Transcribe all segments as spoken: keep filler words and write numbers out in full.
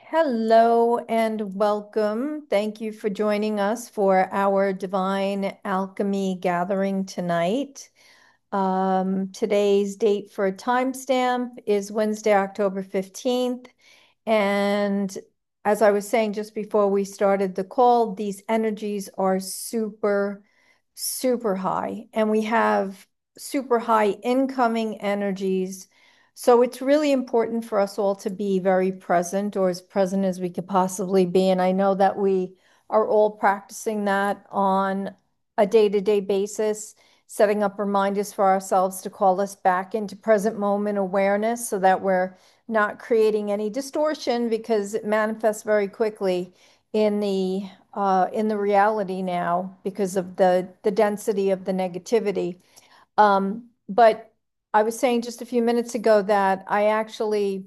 Hello and welcome. Thank you for joining us for our Divine Alchemy gathering tonight. Um, today's date for a timestamp is Wednesday, October fifteenth. And as I was saying just before we started the call, these energies are super, super high. And we have super high incoming energies. So it's really important for us all to be very present or as present as we could possibly be. And I know that we are all practicing that on a day-to-day basis, setting up reminders for ourselves to call us back into present moment awareness so that we're not creating any distortion because it manifests very quickly in the uh, in the reality now because of the the density of the negativity. Um, but I was saying just a few minutes ago that I actually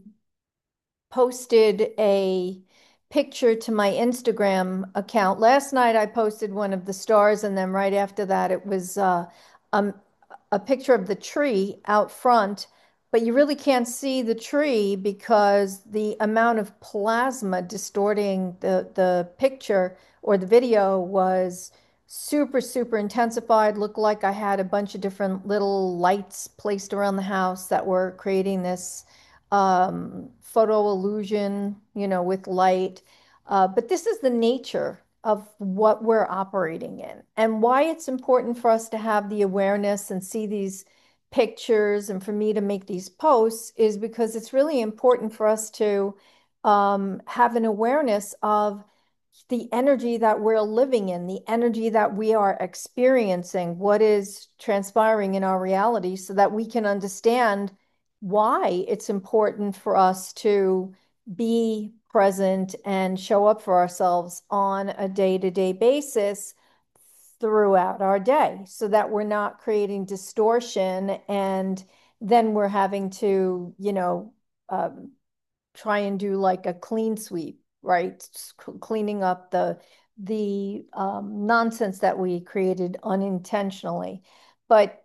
posted a picture to my Instagram account. Last night I posted one of the stars, and then right after that it was uh, um, a picture of the tree out front. But you really can't see the tree because the amount of plasma distorting the, the picture or the video was super, super intensified. Looked like I had a bunch of different little lights placed around the house that were creating this um, photo illusion, you know, with light. Uh, but this is the nature of what we're operating in and why it's important for us to have the awareness and see these pictures and for me to make these posts is because it's really important for us to um, have an awareness of the energy that we're living in, the energy that we are experiencing, what is transpiring in our reality, so that we can understand why it's important for us to be present and show up for ourselves on a day-to-day basis throughout our day so that we're not creating distortion and then we're having to, you know, um, try and do like a clean sweep, right? Cleaning up the the um, nonsense that we created unintentionally. But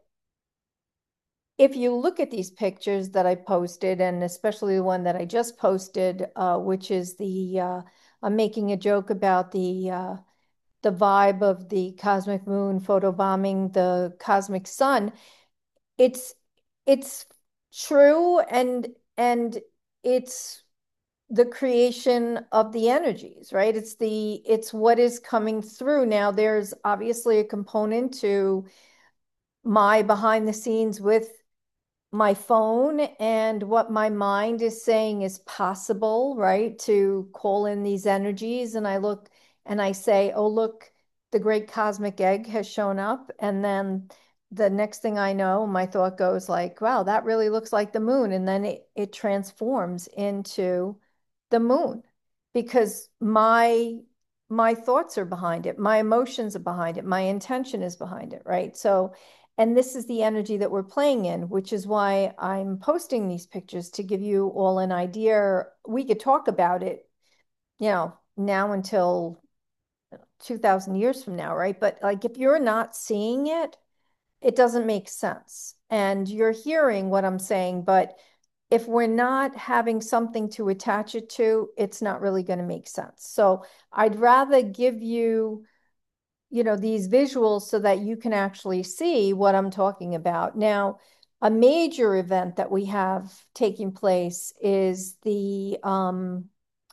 if you look at these pictures that I posted, and especially the one that I just posted, uh, which is the uh, I'm making a joke about the uh, the vibe of the cosmic moon photobombing the cosmic sun. It's it's true, and and it's the creation of the energies, right? It's the it's what is coming through. Now, there's obviously a component to my behind the scenes with my phone and what my mind is saying is possible, right? To call in these energies. And I look and I say, oh, look, the great cosmic egg has shown up. And then the next thing I know, my thought goes like, wow, that really looks like the moon. And then it, it transforms into the moon because my my thoughts are behind it, my emotions are behind it, my intention is behind it, right? So and this is the energy that we're playing in, which is why I'm posting these pictures to give you all an idea. We could talk about it, you know, now until two thousand years from now, right? But like if you're not seeing it, it doesn't make sense. And you're hearing what I'm saying, but if we're not having something to attach it to, it's not really going to make sense. So I'd rather give you you know, these visuals so that you can actually see what I'm talking about. Now, a major event that we have taking place is the um,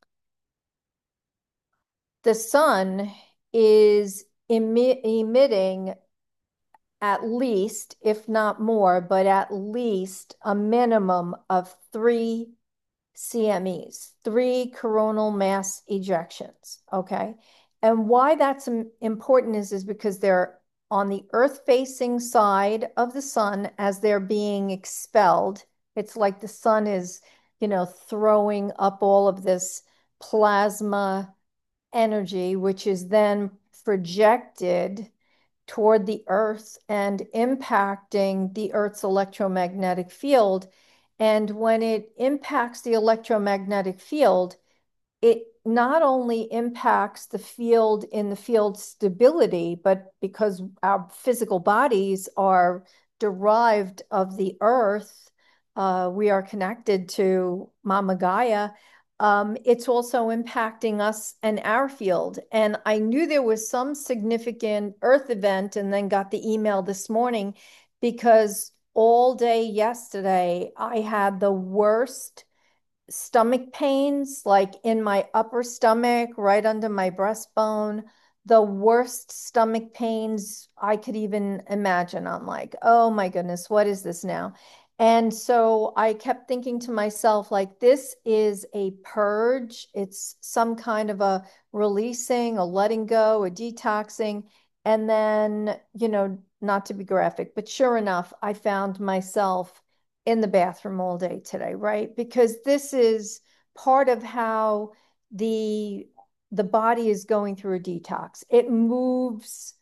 the sun is emi emitting at least, if not more, but at least a minimum of three C M Es, three coronal mass ejections. Okay. And why that's important is, is because they're on the earth facing side of the sun as they're being expelled. It's like the sun is, you know, throwing up all of this plasma energy, which is then projected toward the earth and impacting the earth's electromagnetic field. And when it impacts the electromagnetic field, it not only impacts the field in the field stability, but because our physical bodies are derived of the earth, uh, we are connected to Mama Gaia. um, it's also impacting us and our field. And I knew there was some significant Earth event and then got the email this morning because all day yesterday I had the worst stomach pains, like in my upper stomach, right under my breastbone, the worst stomach pains I could even imagine. I'm like, oh my goodness, what is this now? And so I kept thinking to myself, like, this is a purge. It's some kind of a releasing, a letting go, a detoxing. And then, you know, not to be graphic, but sure enough, I found myself in the bathroom all day today, right? Because this is part of how the the body is going through a detox. It moves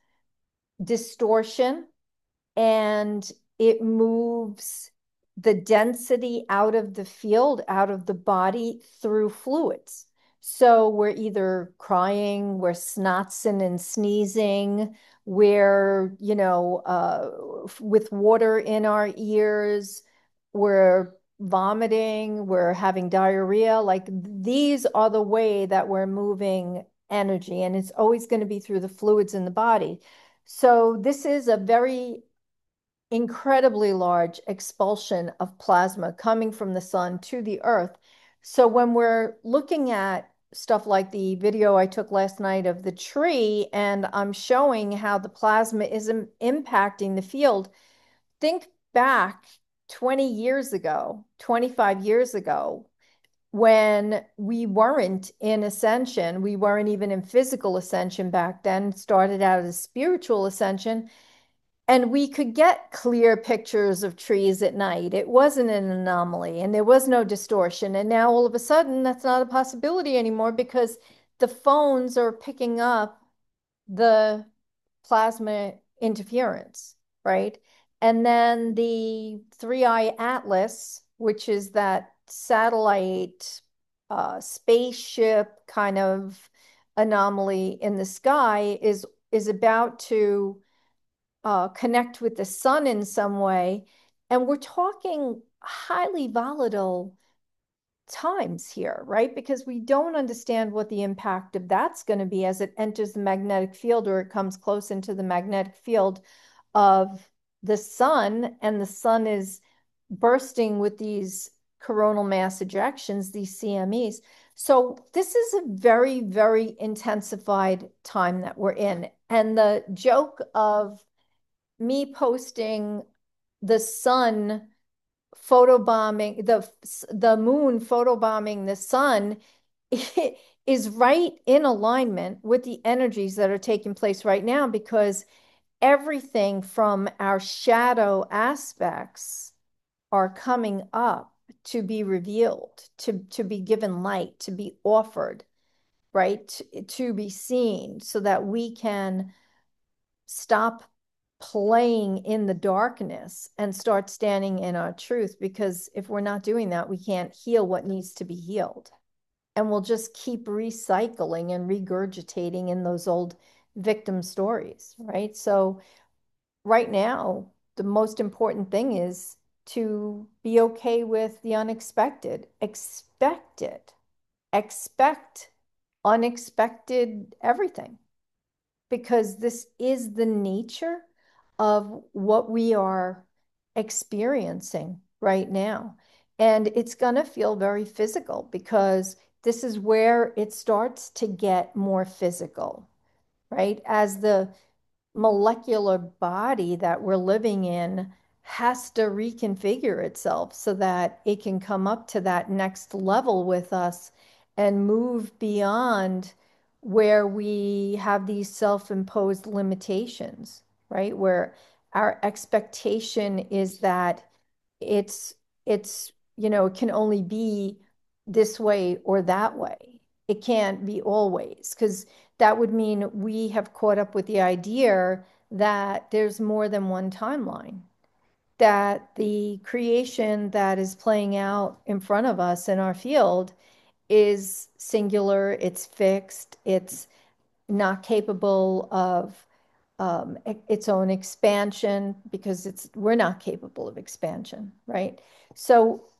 distortion and it moves the density out of the field, out of the body through fluids. So we're either crying, we're snotzing and sneezing, we're, you know, uh, with water in our ears, we're vomiting, we're having diarrhea. Like these are the way that we're moving energy, and it's always going to be through the fluids in the body. So this is a very incredibly large expulsion of plasma coming from the sun to the earth. So when we're looking at stuff like the video I took last night of the tree, and I'm showing how the plasma is im- impacting the field, think back twenty years ago, twenty-five years ago, when we weren't in ascension, we weren't even in physical ascension back then, started out as spiritual ascension. And we could get clear pictures of trees at night. It wasn't an anomaly and there was no distortion. And now all of a sudden, that's not a possibility anymore because the phones are picking up the plasma interference, right? And then the Three Eye Atlas, which is that satellite uh, spaceship kind of anomaly in the sky, is is about to uh, connect with the sun in some way. And we're talking highly volatile times here, right? Because we don't understand what the impact of that's going to be as it enters the magnetic field or it comes close into the magnetic field of the sun. And the sun is bursting with these coronal mass ejections, these C M Es. So this is a very, very intensified time that we're in. And the joke of me posting the sun photobombing the the moon photobombing the sun is right in alignment with the energies that are taking place right now because everything from our shadow aspects are coming up to be revealed, to to be given light, to be offered, right? To, to be seen so that we can stop playing in the darkness and start standing in our truth. Because if we're not doing that, we can't heal what needs to be healed. And we'll just keep recycling and regurgitating in those old victim stories, right? So, right now, the most important thing is to be okay with the unexpected. Expect it. Expect unexpected everything because this is the nature of what we are experiencing right now. And it's going to feel very physical because this is where it starts to get more physical, right? As the molecular body that we're living in has to reconfigure itself so that it can come up to that next level with us and move beyond where we have these self-imposed limitations, right? Where our expectation is that it's it's you know it can only be this way or that way. It can't be always because that would mean we have caught up with the idea that there's more than one timeline, that the creation that is playing out in front of us in our field is singular, it's fixed, it's not capable of um, e- its own expansion because it's we're not capable of expansion, right? So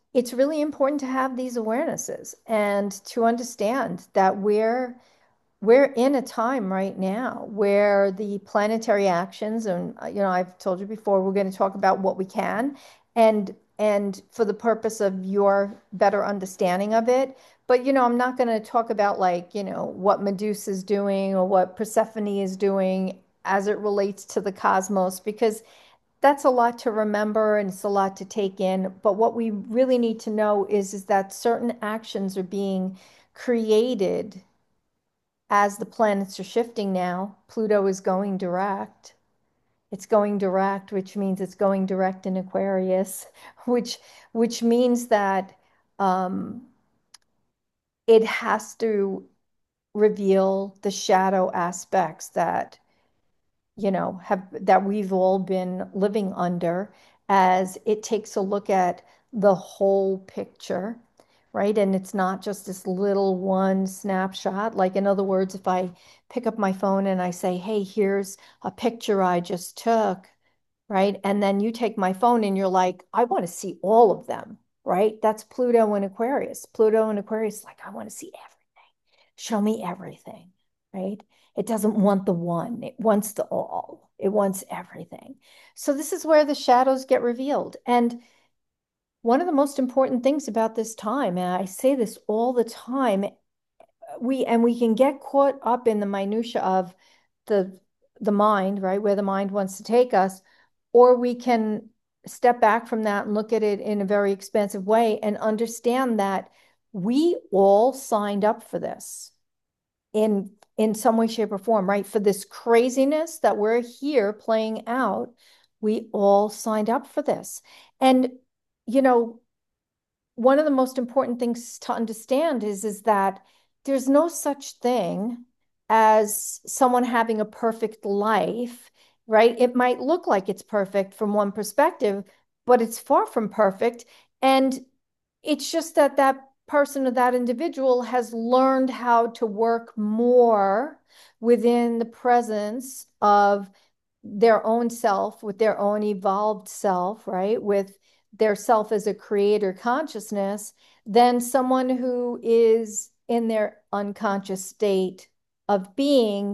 it's really important to have these awarenesses and to understand that we're we're in a time right now where the planetary actions, and uh, you know, I've told you before, we're going to talk about what we can, and and for the purpose of your better understanding of it. But you know, I'm not going to talk about like, you know, what Medusa is doing or what Persephone is doing as it relates to the cosmos, because that's a lot to remember and it's a lot to take in. But what we really need to know is, is that certain actions are being created as the planets are shifting now. Pluto is going direct. It's going direct, which means it's going direct in Aquarius, which which means that um, it has to reveal the shadow aspects that you know, have that we've all been living under, as it takes a look at the whole picture, right? And it's not just this little one snapshot. Like, in other words, if I pick up my phone and I say, hey, here's a picture I just took, right? And then you take my phone and you're like, I want to see all of them, right? That's Pluto and Aquarius. Pluto and Aquarius, like, I want to see everything. Show me everything, right? It doesn't want the one, it wants the all, it wants everything. So, this is where the shadows get revealed. And one of the most important things about this time, and I say this all the time, we and we can get caught up in the minutia of the the mind, right? Where the mind wants to take us, or we can step back from that and look at it in a very expansive way and understand that we all signed up for this in in some way, shape, or form, right? For this craziness that we're here playing out, we all signed up for this. And, you know, one of the most important things to understand is, is that there's no such thing as someone having a perfect life, right? It might look like it's perfect from one perspective, but it's far from perfect. And it's just that that person or that individual has learned how to work more within the presence of their own self, with their own evolved self, right? With their self as a creator consciousness, than someone who is in their unconscious state of being,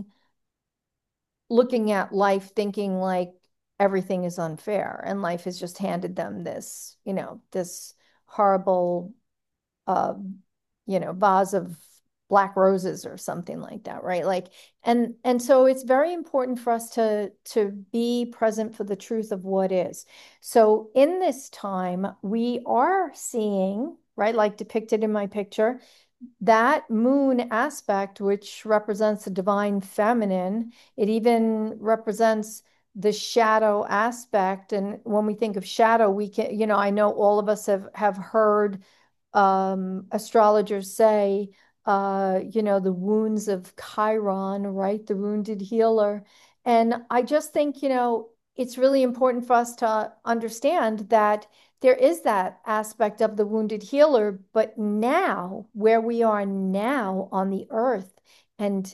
looking at life thinking like everything is unfair and life has just handed them this, you know, this horrible uh, you know, vase of black roses or something like that, right? Like, and and so it's very important for us to to be present for the truth of what is. So in this time, we are seeing, right, like depicted in my picture, that moon aspect, which represents the divine feminine. It even represents the shadow aspect. And when we think of shadow, we can, you know, I know all of us have have heard um, astrologers say, uh, you know, the wounds of Chiron, right? The wounded healer. And I just think, you know, it's really important for us to understand that there is that aspect of the wounded healer, but now, where we are now on the earth, and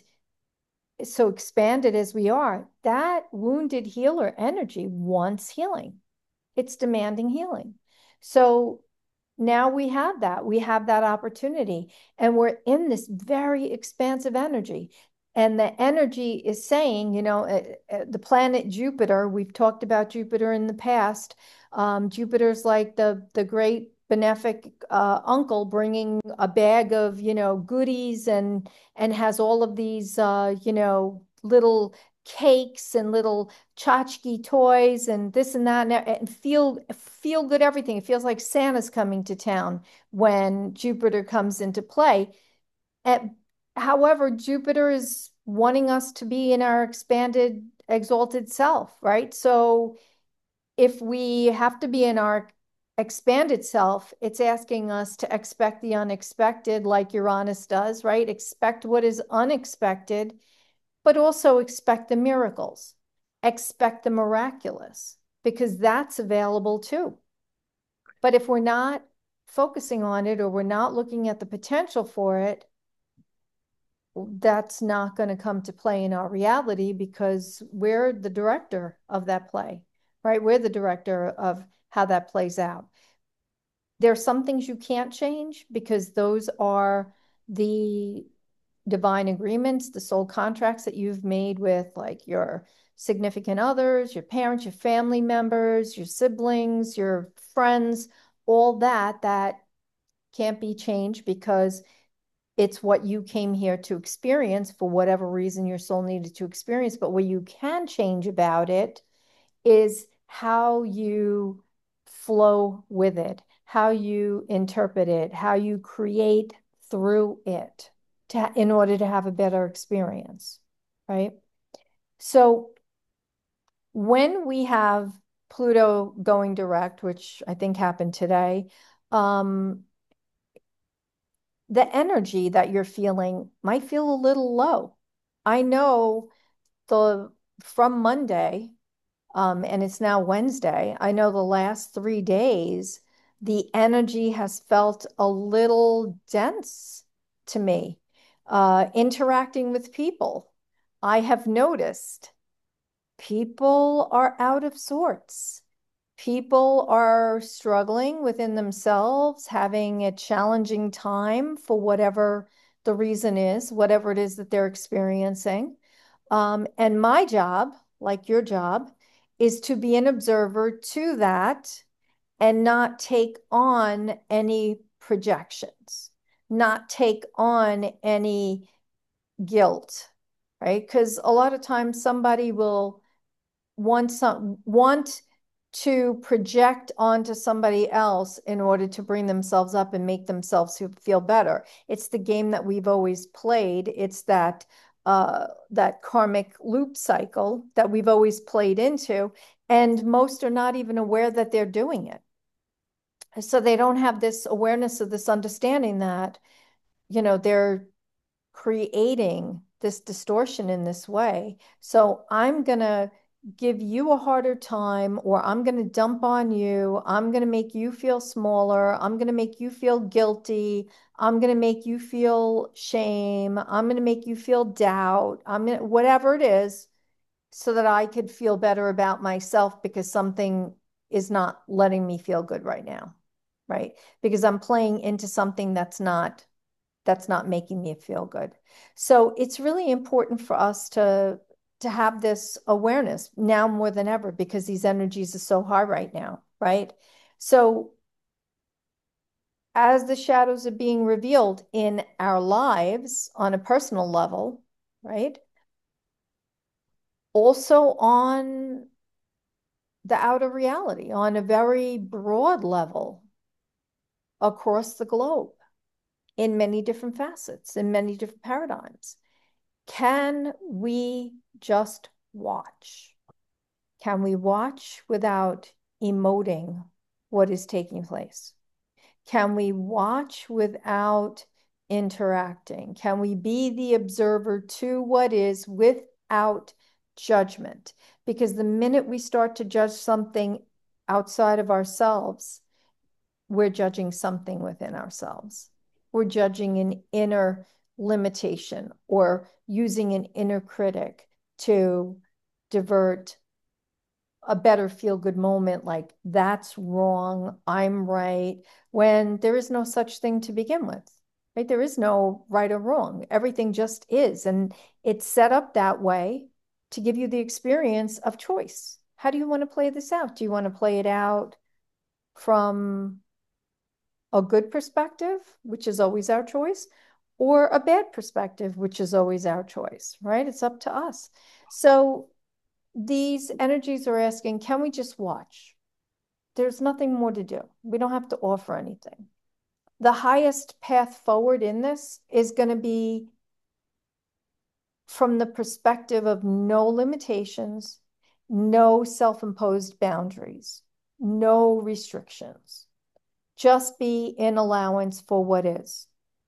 so expanded as we are, that wounded healer energy wants healing. It's demanding healing. So now we have that. We have that opportunity. And we're in this very expansive energy. And the energy is saying, you know, uh, uh, the planet Jupiter, we've talked about Jupiter in the past. Um, Jupiter's like the, the great benefic uh, uncle bringing a bag of, you know, goodies, and and has all of these, uh, you know, little cakes and little tchotchke toys and this and that, and, and feel feel good everything. It feels like Santa's coming to town when Jupiter comes into play. And, however, Jupiter is wanting us to be in our expanded, exalted self, right? So if we have to be in our expanded self, it's asking us to expect the unexpected, like Uranus does, right? Expect what is unexpected, but also expect the miracles, expect the miraculous, because that's available too. But if we're not focusing on it, or we're not looking at the potential for it, that's not going to come to play in our reality, because we're the director of that play, right? We're the director of how that plays out. There are some things you can't change because those are the divine agreements, the soul contracts that you've made with like your significant others, your parents, your family members, your siblings, your friends, all that that can't be changed because it's what you came here to experience for whatever reason your soul needed to experience. But what you can change about it is how you flow with it, how you interpret it, how you create through it to, in order to have a better experience, right? So when we have Pluto going direct, which I think happened today, um, the energy that you're feeling might feel a little low. I know the from Monday, um, and it's now Wednesday. I know the last three days, the energy has felt a little dense to me. Uh, interacting with people, I have noticed people are out of sorts. People are struggling within themselves, having a challenging time for whatever the reason is, whatever it is that they're experiencing. Um, and my job, like your job, is to be an observer to that and not take on any projections, not take on any guilt, right? Because a lot of times somebody will want some want to project onto somebody else in order to bring themselves up and make themselves feel better. It's the game that we've always played. It's that uh, that karmic loop cycle that we've always played into, and most are not even aware that they're doing it. So they don't have this awareness of this understanding that, you know, they're creating this distortion in this way. So I'm going to give you a harder time, or I'm going to dump on you. I'm going to make you feel smaller. I'm going to make you feel guilty. I'm going to make you feel shame. I'm going to make you feel doubt. I'm going to, whatever it is, so that I could feel better about myself because something is not letting me feel good right now, right? Because I'm playing into something that's not that's not making me feel good. So it's really important for us to to have this awareness now more than ever because these energies are so high right now, right? So as the shadows are being revealed in our lives on a personal level, right? Also on the outer reality, on a very broad level across the globe in many different facets, in many different paradigms. Can we just watch? Can we watch without emoting what is taking place? Can we watch without interacting? Can we be the observer to what is without judgment? Because the minute we start to judge something outside of ourselves, we're judging something within ourselves. We're judging an inner limitation or using an inner critic to divert a better feel good moment, like that's wrong, I'm right, when there is no such thing to begin with, right? There is no right or wrong. Everything just is. And it's set up that way to give you the experience of choice. How do you want to play this out? Do you want to play it out from a good perspective, which is always our choice, or a bad perspective, which is always our choice, right? It's up to us. So these energies are asking, can we just watch? There's nothing more to do. We don't have to offer anything. The highest path forward in this is going to be from the perspective of no limitations, no self-imposed boundaries, no restrictions. Just be in allowance for what is.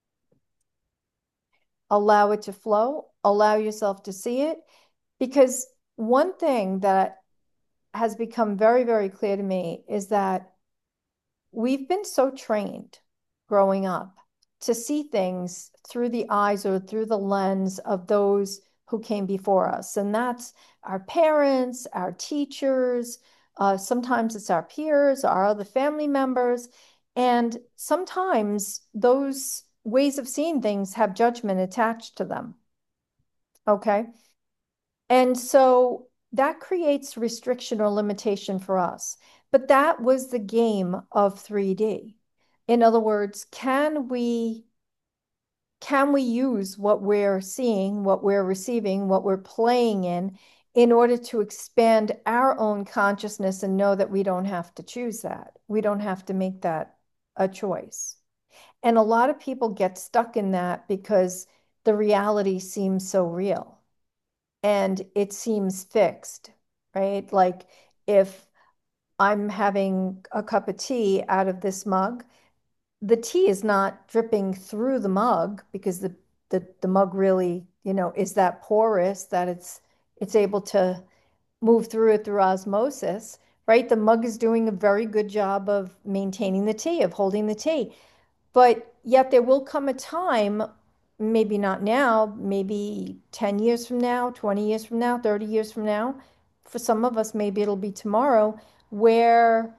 Allow it to flow, allow yourself to see it. Because one thing that has become very, very clear to me is that we've been so trained growing up to see things through the eyes or through the lens of those who came before us. And that's our parents, our teachers, uh, sometimes it's our peers, our other family members. And sometimes those ways of seeing things have judgment attached to them. Okay. And so that creates restriction or limitation for us. But that was the game of three D. In other words, can we can we use what we're seeing, what we're receiving, what we're playing in, in order to expand our own consciousness and know that we don't have to choose that? We don't have to make that a choice. And a lot of people get stuck in that because the reality seems so real and it seems fixed, right? Like if I'm having a cup of tea out of this mug, the tea is not dripping through the mug because the the, the mug really, you know, is that porous that it's it's able to move through it through osmosis, right? The mug is doing a very good job of maintaining the tea, of holding the tea. But yet there will come a time, maybe not now, maybe ten years from now, twenty years from now, thirty years from now, for some of us, maybe it'll be tomorrow, where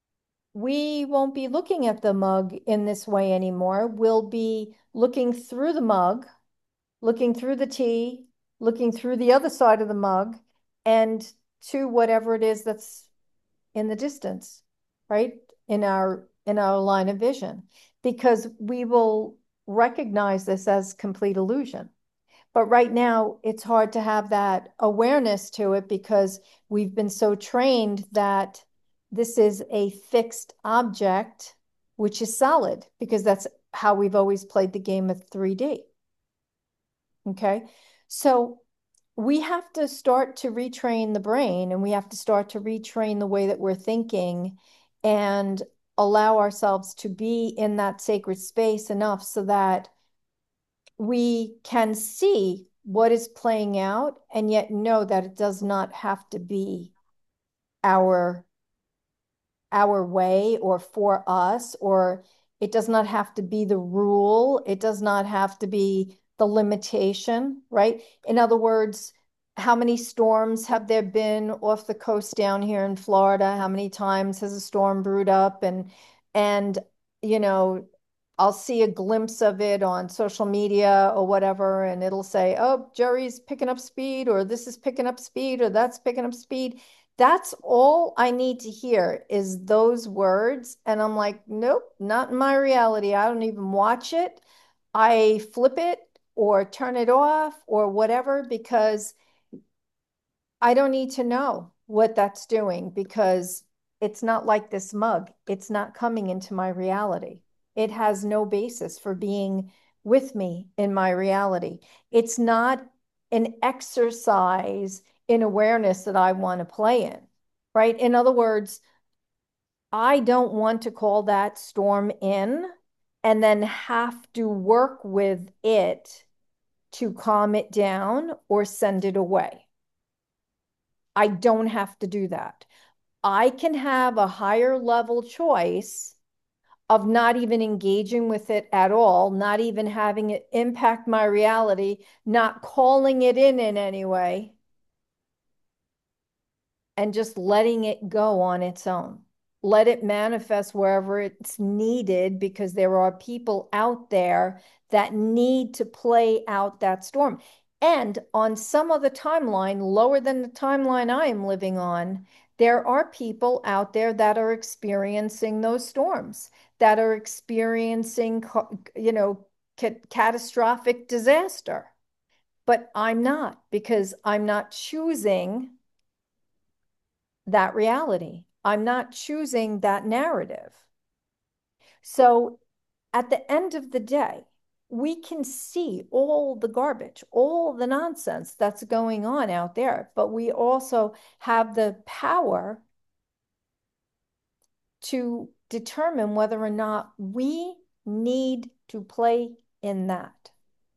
we won't be looking at the mug in this way anymore. We'll be looking through the mug, looking through the tea, looking through the other side of the mug, and to whatever it is that's in the distance, right? In our in our line of vision, because we will recognize this as complete illusion. But right now, it's hard to have that awareness to it because we've been so trained that this is a fixed object, which is solid, because that's how we've always played the game of three D. Okay. So we have to start to retrain the brain and we have to start to retrain the way that we're thinking and allow ourselves to be in that sacred space enough so that we can see what is playing out and yet know that it does not have to be our our way or for us, or it does not have to be the rule. It does not have to be the limitation, right? In other words, how many storms have there been off the coast down here in Florida? How many times has a storm brewed up? And and you know, I'll see a glimpse of it on social media or whatever, and it'll say, "Oh, Jerry's picking up speed," or "This is picking up speed," or "That's picking up speed." That's all I need to hear is those words. And I'm like, nope, not in my reality. I don't even watch it. I flip it or turn it off or whatever because I don't need to know what that's doing because it's not like this mug. It's not coming into my reality. It has no basis for being with me in my reality. It's not an exercise in awareness that I want to play in, right? In other words, I don't want to call that storm in and then have to work with it to calm it down or send it away. I don't have to do that. I can have a higher level choice of not even engaging with it at all, not even having it impact my reality, not calling it in in any way, and just letting it go on its own. Let it manifest wherever it's needed because there are people out there that need to play out that storm. And on some other timeline, lower than the timeline I am living on, there are people out there that are experiencing those storms, that are experiencing, you know, ca catastrophic disaster. But I'm not because I'm not choosing that reality. I'm not choosing that narrative. So at the end of the day, we can see all the garbage, all the nonsense that's going on out there, but we also have the power to determine whether or not we need to play in that.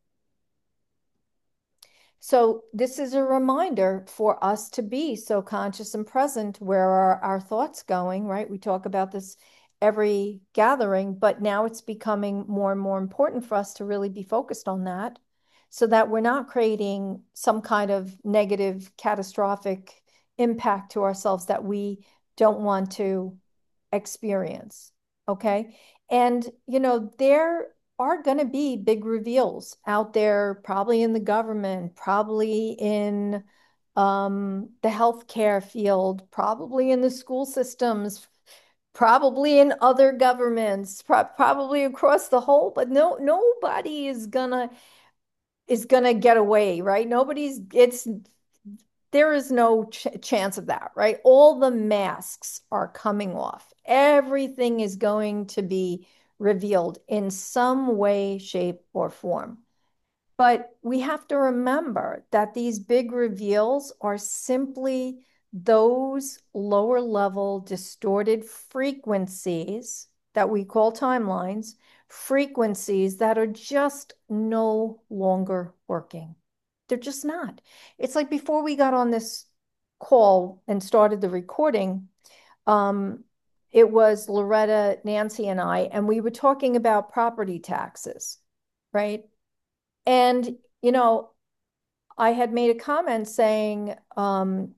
So this is a reminder for us to be so conscious and present where are our thoughts going, right? We talk about this every gathering, but now it's becoming more and more important for us to really be focused on that so that we're not creating some kind of negative, catastrophic impact to ourselves that we don't want to experience. Okay. And, you know, there are going to be big reveals out there, probably in the government, probably in um, the healthcare field, probably in the school systems, probably in other governments, pro probably across the whole, but no, nobody is gonna is gonna get away, right? Nobody's, it's there is no ch chance of that, right? All the masks are coming off. Everything is going to be revealed in some way, shape, or form. But we have to remember that these big reveals are simply those lower level distorted frequencies that we call timelines, frequencies that are just no longer working. They're just not. It's like before we got on this call and started the recording, um, it was Loretta, Nancy, and I, and we were talking about property taxes, right? And, you know, I had made a comment saying, um,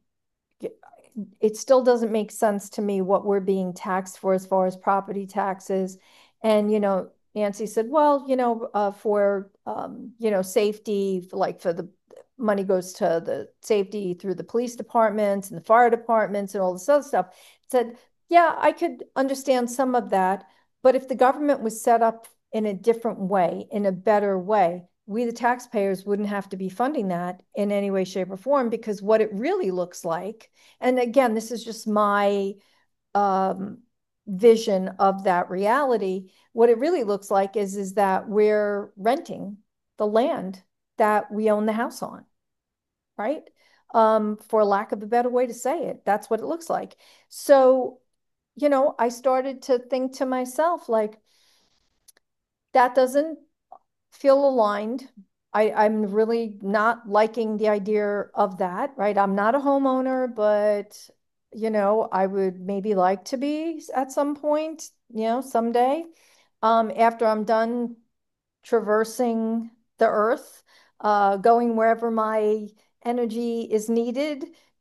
it still doesn't make sense to me what we're being taxed for as far as property taxes. And, you know, Nancy said, well, you know, uh, for, um, you know, safety, like for the money goes to the safety through the police departments and the fire departments and all this other stuff. Said, yeah, I could understand some of that. But if the government was set up in a different way, in a better way, we, the taxpayers, wouldn't have to be funding that in any way, shape, or form, because what it really looks like, and again, this is just my um, vision of that reality. What it really looks like is, is that we're renting the land that we own the house on, right? Um, for lack of a better way to say it, that's what it looks like. So, you know, I started to think to myself, like, that doesn't feel aligned. I, I'm really not liking the idea of that, right? I'm not a homeowner, but you know, I would maybe like to be at some point, you know, someday, um, after I'm done traversing the earth, uh, going wherever my energy is needed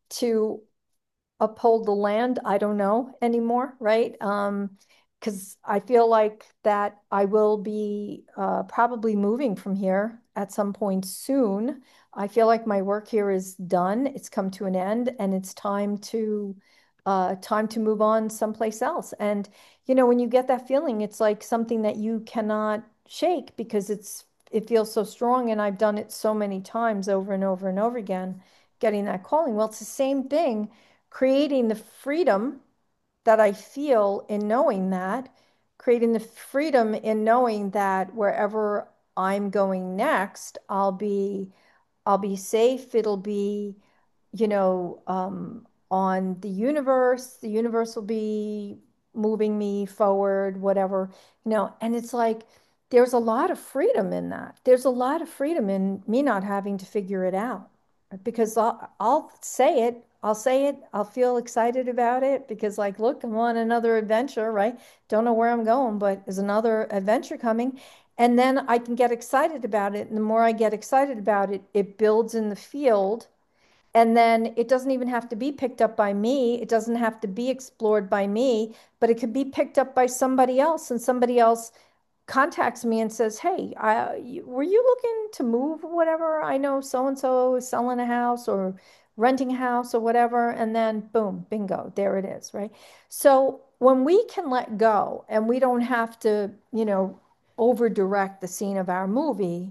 to uphold the land. I don't know anymore, right? Um, because I feel like that I will be uh, probably moving from here at some point soon. I feel like my work here is done. It's come to an end, and it's time to uh, time to move on someplace else. And you know, when you get that feeling, it's like something that you cannot shake because it's it feels so strong, and I've done it so many times over and over and over again, getting that calling. Well, it's the same thing, creating the freedom that I feel in knowing that, creating the freedom in knowing that wherever I'm going next, I'll be I'll be safe. It'll be, you know, um, on the universe. The universe will be moving me forward, whatever, you know. And it's like there's a lot of freedom in that. There's a lot of freedom in me not having to figure it out because I'll, I'll say it. I'll say it. I'll feel excited about it because, like, look, I'm on another adventure, right? Don't know where I'm going, but there's another adventure coming. And then I can get excited about it. And the more I get excited about it, it builds in the field. And then it doesn't even have to be picked up by me. It doesn't have to be explored by me, but it could be picked up by somebody else. And somebody else contacts me and says, hey, I, you, were you looking to move or whatever? I know so-and-so is selling a house or renting a house or whatever. And then boom, bingo, there it is, right? So when we can let go and we don't have to, you know, over direct the scene of our movie,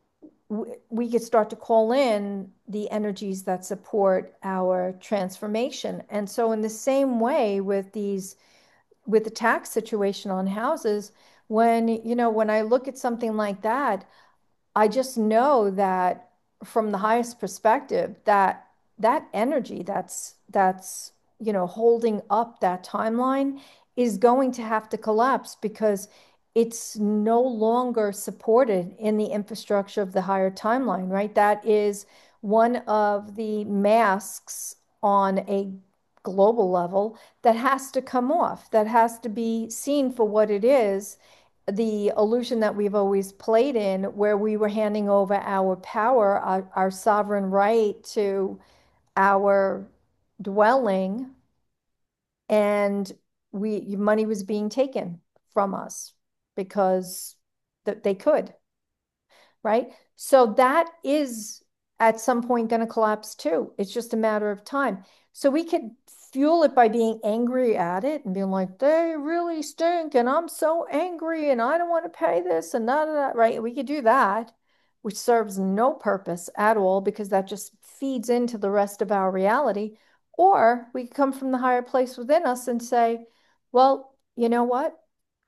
we could start to call in the energies that support our transformation. And so in the same way with these, with the tax situation on houses, when, you know, when I look at something like that, I just know that from the highest perspective, that that energy that's that's you know holding up that timeline is going to have to collapse because it's no longer supported in the infrastructure of the higher timeline, right? That is one of the masks on a global level that has to come off, that has to be seen for what it is, the illusion that we've always played in, where we were handing over our power, our, our sovereign right to our dwelling, and we money was being taken from us because that they could, right? So that is at some point going to collapse too. It's just a matter of time. So we could fuel it by being angry at it and being like, they really stink, and I'm so angry, and I don't want to pay this, and that, that, right? We could do that, which serves no purpose at all because that just feeds into the rest of our reality. Or we could come from the higher place within us and say, well, you know what?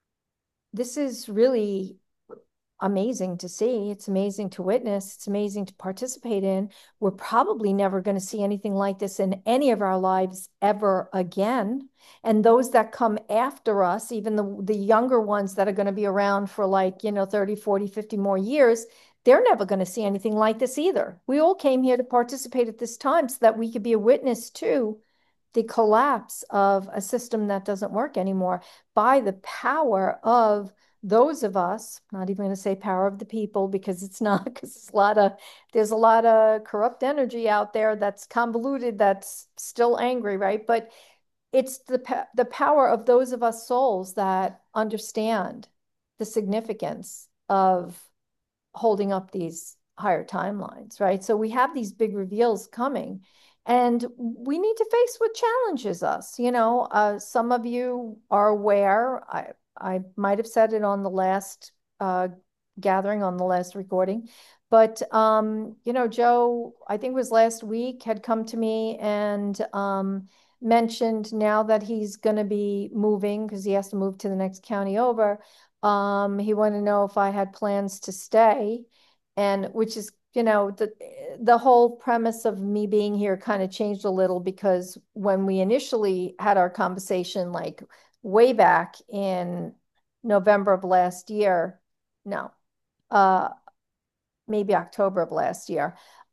This is really amazing to see. It's amazing to witness. It's amazing to participate in. We're probably never going to see anything like this in any of our lives ever again. And those that come after us, even the, the younger ones that are going to be around for like, you know, thirty, forty, fifty more years, they're never going to see anything like this either. We all came here to participate at this time so that we could be a witness to the collapse of a system that doesn't work anymore by the power of those of us, not even going to say power of the people because it's not, because there's a lot of there's a lot of corrupt energy out there that's convoluted, that's still angry, right? But it's the the power of those of us souls that understand the significance of holding up these higher timelines, right? So we have these big reveals coming, and we need to face what challenges us. You know, uh, some of you are aware. I I might have said it on the last uh, gathering, on the last recording, but um, you know, Joe, I think it was last week, had come to me and um, mentioned now that he's going to be moving because he has to move to the next county over. Um, he wanted to know if I had plans to stay, and which is, you know, the the whole premise of me being here kind of changed a little because when we initially had our conversation, like way back in November of last year, no, uh, maybe October of last year.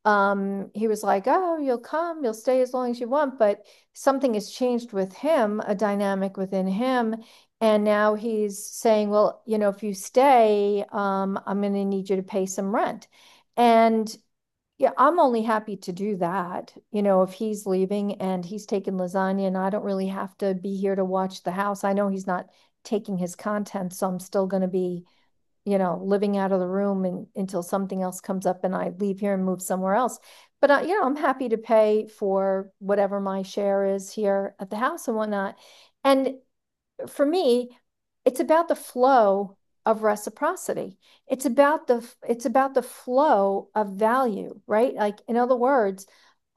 Um, he was like, "Oh, you'll come, you'll stay as long as you want," but something has changed with him, a dynamic within him, and now he's saying, "Well, you know, if you stay, um, I'm going to need you to pay some rent," and yeah, I'm only happy to do that. You know, if he's leaving and he's taking lasagna and I don't really have to be here to watch the house. I know he's not taking his content, so I'm still going to be, you know, living out of the room and, until something else comes up and I leave here and move somewhere else. But, uh, you know, I'm happy to pay for whatever my share is here at the house and whatnot. And for me, it's about the flow of reciprocity. It's about the it's about the flow of value, right? Like in other words,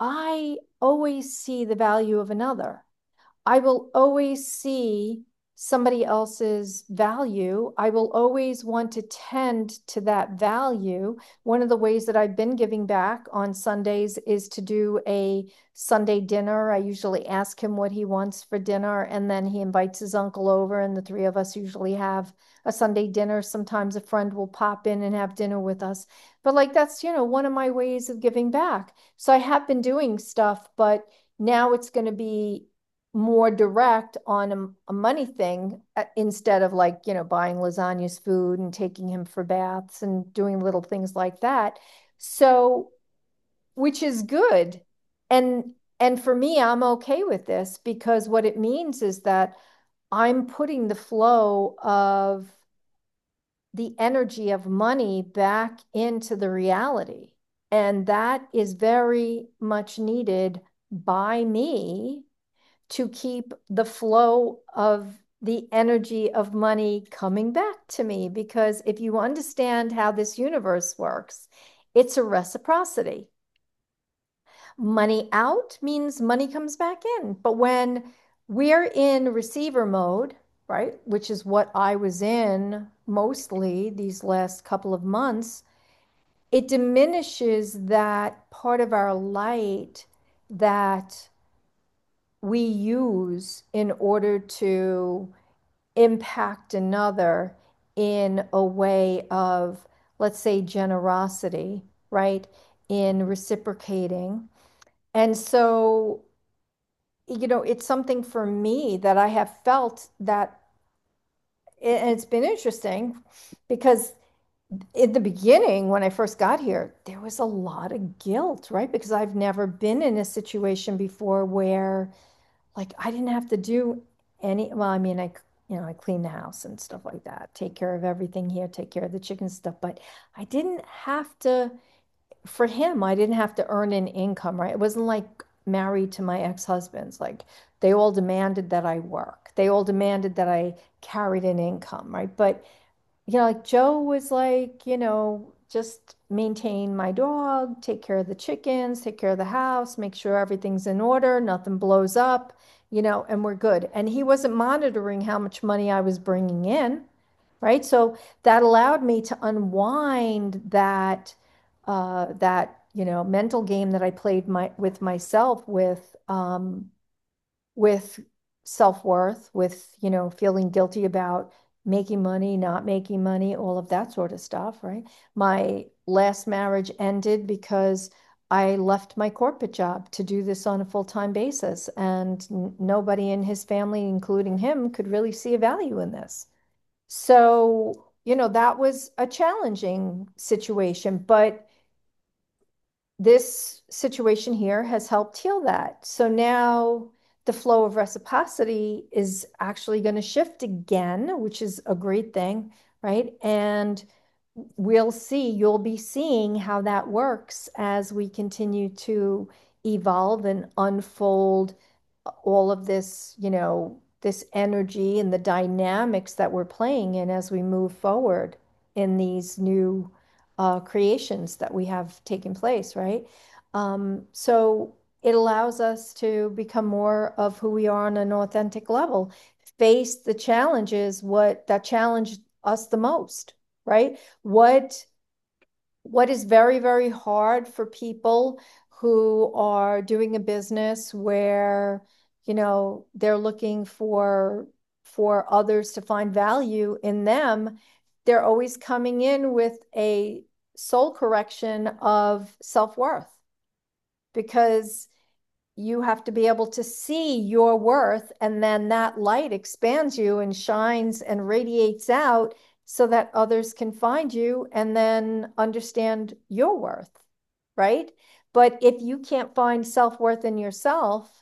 I always see the value of another. I will always see somebody else's value. I will always want to tend to that value. One of the ways that I've been giving back on Sundays is to do a Sunday dinner. I usually ask him what he wants for dinner, and then he invites his uncle over, and the three of us usually have a Sunday dinner. Sometimes a friend will pop in and have dinner with us. But like that's, you know, one of my ways of giving back. So I have been doing stuff, but now it's going to be more direct on a, a money thing uh, instead of like, you know, buying lasagna's food and taking him for baths and doing little things like that. So, which is good. And and for me, I'm okay with this because what it means is that I'm putting the flow of the energy of money back into the reality. And that is very much needed by me to keep the flow of the energy of money coming back to me. Because if you understand how this universe works, it's a reciprocity. Money out means money comes back in. But when we're in receiver mode, right, which is what I was in mostly these last couple of months, it diminishes that part of our light that we use in order to impact another in a way of, let's say, generosity, right? In reciprocating. And so, you know, it's something for me that I have felt that, and it's been interesting because in the beginning, when I first got here, there was a lot of guilt, right? Because I've never been in a situation before where like I didn't have to do any, well, I mean, I you know, I clean the house and stuff like that, take care of everything here, take care of the chicken stuff. But I didn't have to, for him, I didn't have to earn an income, right? It wasn't like married to my ex-husbands. Like they all demanded that I work. They all demanded that I carried an income, right? But you know, like Joe was like, you know, just maintain my dog, take care of the chickens, take care of the house, make sure everything's in order, nothing blows up, you know, and we're good. And he wasn't monitoring how much money I was bringing in, right? So that allowed me to unwind that uh, that, you know, mental game that I played my with myself with um, with self-worth, with, you know, feeling guilty about making money, not making money, all of that sort of stuff, right? My last marriage ended because I left my corporate job to do this on a full-time basis, and n- nobody in his family, including him, could really see a value in this. So, you know, that was a challenging situation, but this situation here has helped heal that. So now the flow of reciprocity is actually going to shift again, which is a great thing, right? And we'll see, you'll be seeing how that works as we continue to evolve and unfold all of this, you know, this energy and the dynamics that we're playing in as we move forward in these new uh, creations that we have taken place, right? Um, so it allows us to become more of who we are on an authentic level, face the challenges, what that challenged us the most, right? What what is very, very hard for people who are doing a business where, you know, they're looking for for others to find value in them, they're always coming in with a soul correction of self-worth because you have to be able to see your worth, and then that light expands you and shines and radiates out so that others can find you and then understand your worth, right? But if you can't find self-worth in yourself,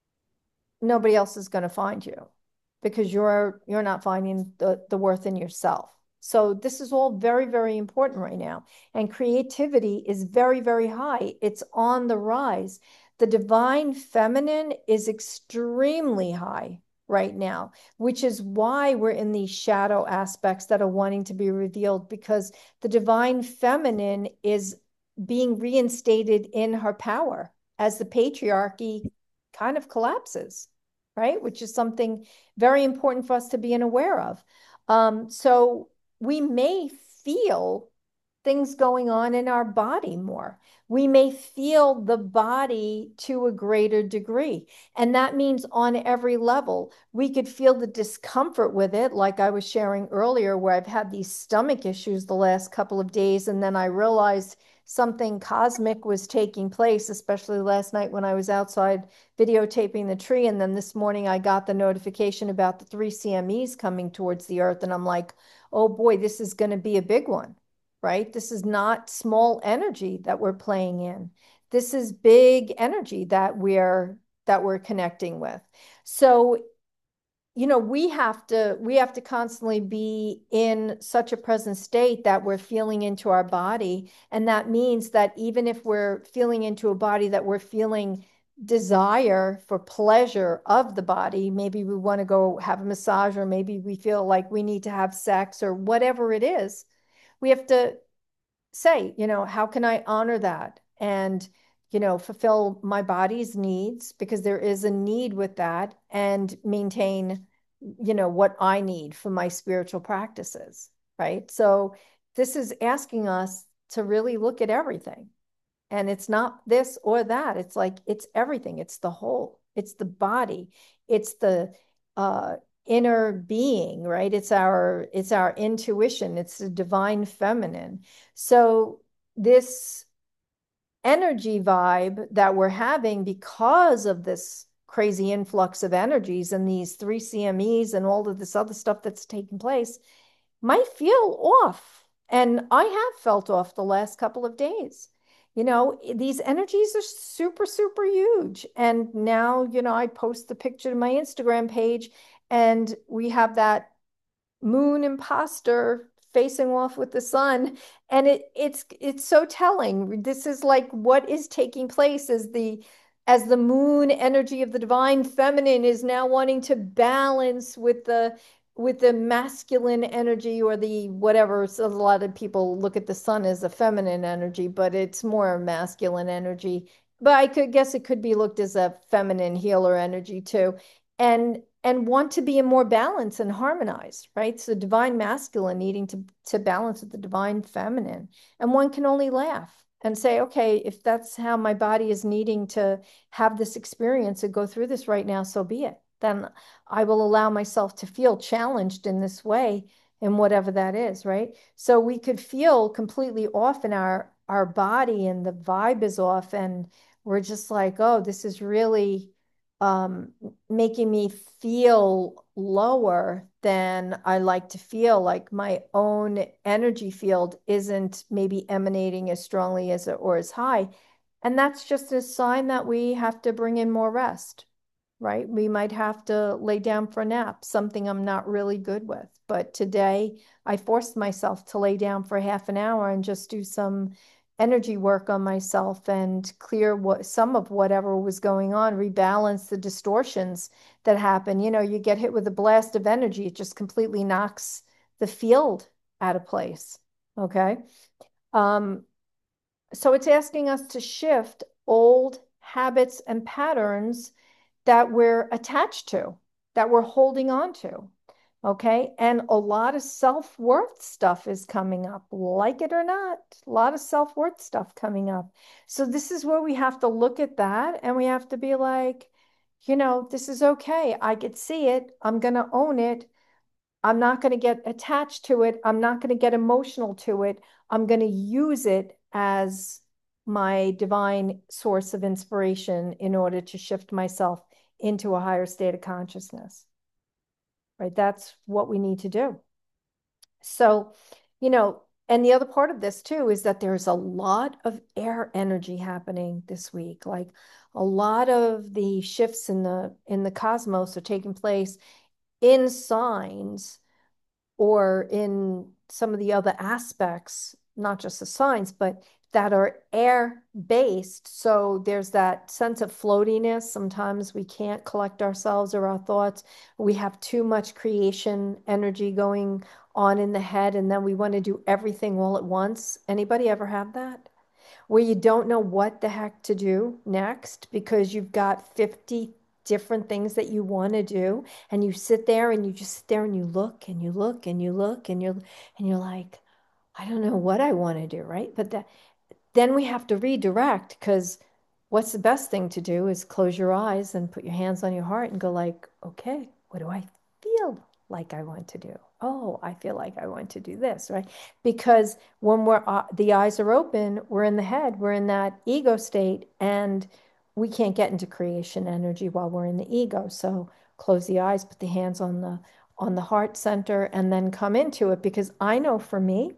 nobody else is going to find you because you're you're not finding the, the worth in yourself. So this is all very, very important right now. And creativity is very, very high. It's on the rise. The divine feminine is extremely high right now, which is why we're in these shadow aspects that are wanting to be revealed, because the divine feminine is being reinstated in her power as the patriarchy kind of collapses, right? Which is something very important for us to be aware of. Um, so we may feel things going on in our body more. We may feel the body to a greater degree. And that means on every level, we could feel the discomfort with it, like I was sharing earlier, where I've had these stomach issues the last couple of days. And then I realized something cosmic was taking place, especially last night when I was outside videotaping the tree. And then this morning I got the notification about the three C M Es coming towards the earth. And I'm like, oh boy, this is going to be a big one, right? This is not small energy that we're playing in. This is big energy that we're that we're connecting with. So, you know, we have to we have to constantly be in such a present state that we're feeling into our body. And that means that even if we're feeling into a body that we're feeling desire for pleasure of the body, maybe we want to go have a massage, or maybe we feel like we need to have sex, or whatever it is, we have to say, you know, how can I honor that and, you know, fulfill my body's needs, because there is a need with that, and maintain, you know, what I need for my spiritual practices, right? So this is asking us to really look at everything. And it's not this or that. It's like, it's everything. It's the whole. It's the body. It's the uh, inner being, right? It's our, it's our intuition. It's the divine feminine. So this energy vibe that we're having because of this crazy influx of energies and these three C M Es and all of this other stuff that's taking place might feel off. And I have felt off the last couple of days. You know, these energies are super, super huge. And now, you know, I post the picture to my Instagram page, And we have that moon imposter facing off with the sun, and it it's it's so telling. This is like what is taking place as the as the moon energy of the divine feminine is now wanting to balance with the with the masculine energy, or the whatever. So a lot of people look at the sun as a feminine energy, but it's more masculine energy. But I could guess it could be looked as a feminine healer energy too. And and want to be in more balance and harmonized, right? So divine masculine needing to to balance with the divine feminine. And one can only laugh and say, okay, if that's how my body is needing to have this experience and go through this right now, so be it. Then I will allow myself to feel challenged in this way, in whatever that is, right? So we could feel completely off in our our body, and the vibe is off, and we're just like, oh, this is really um, making me feel lower than I like to feel. Like my own energy field isn't maybe emanating as strongly as or as high. And that's just a sign that we have to bring in more rest, right? We might have to lay down for a nap, something I'm not really good with. But today I forced myself to lay down for half an hour and just do some energy work on myself and clear what some of whatever was going on, rebalance the distortions that happen. You know, you get hit with a blast of energy, it just completely knocks the field out of place. Okay. Um, so it's asking us to shift old habits and patterns that we're attached to, that we're holding on to. Okay. And a lot of self worth stuff is coming up, like it or not, a lot of self worth stuff coming up. So, this is where we have to look at that and we have to be like, you know, this is okay. I could see it. I'm going to own it. I'm not going to get attached to it. I'm not going to get emotional to it. I'm going to use it as my divine source of inspiration in order to shift myself into a higher state of consciousness, right? That's what we need to do. So, you know, and the other part of this too is that there's a lot of air energy happening this week. Like a lot of the shifts in the in the cosmos are taking place in signs or in some of the other aspects, not just the signs, but that are air based. So there's that sense of floatiness. Sometimes we can't collect ourselves or our thoughts. We have too much creation energy going on in the head, and then we want to do everything all at once. Anybody ever have that? Where you don't know what the heck to do next because you've got fifty different things that you want to do, and you sit there and you just sit there and you look and you look and you look and you're and you're like, I don't know what I want to do, right? But that then we have to redirect, because what's the best thing to do is close your eyes and put your hands on your heart and go like, okay, what do I feel like I want to do? Oh, I feel like I want to do this, right? Because when we're uh, the eyes are open, we're in the head, we're in that ego state, and we can't get into creation energy while we're in the ego. So close the eyes, put the hands on the on the heart center, and then come into it. Because I know for me,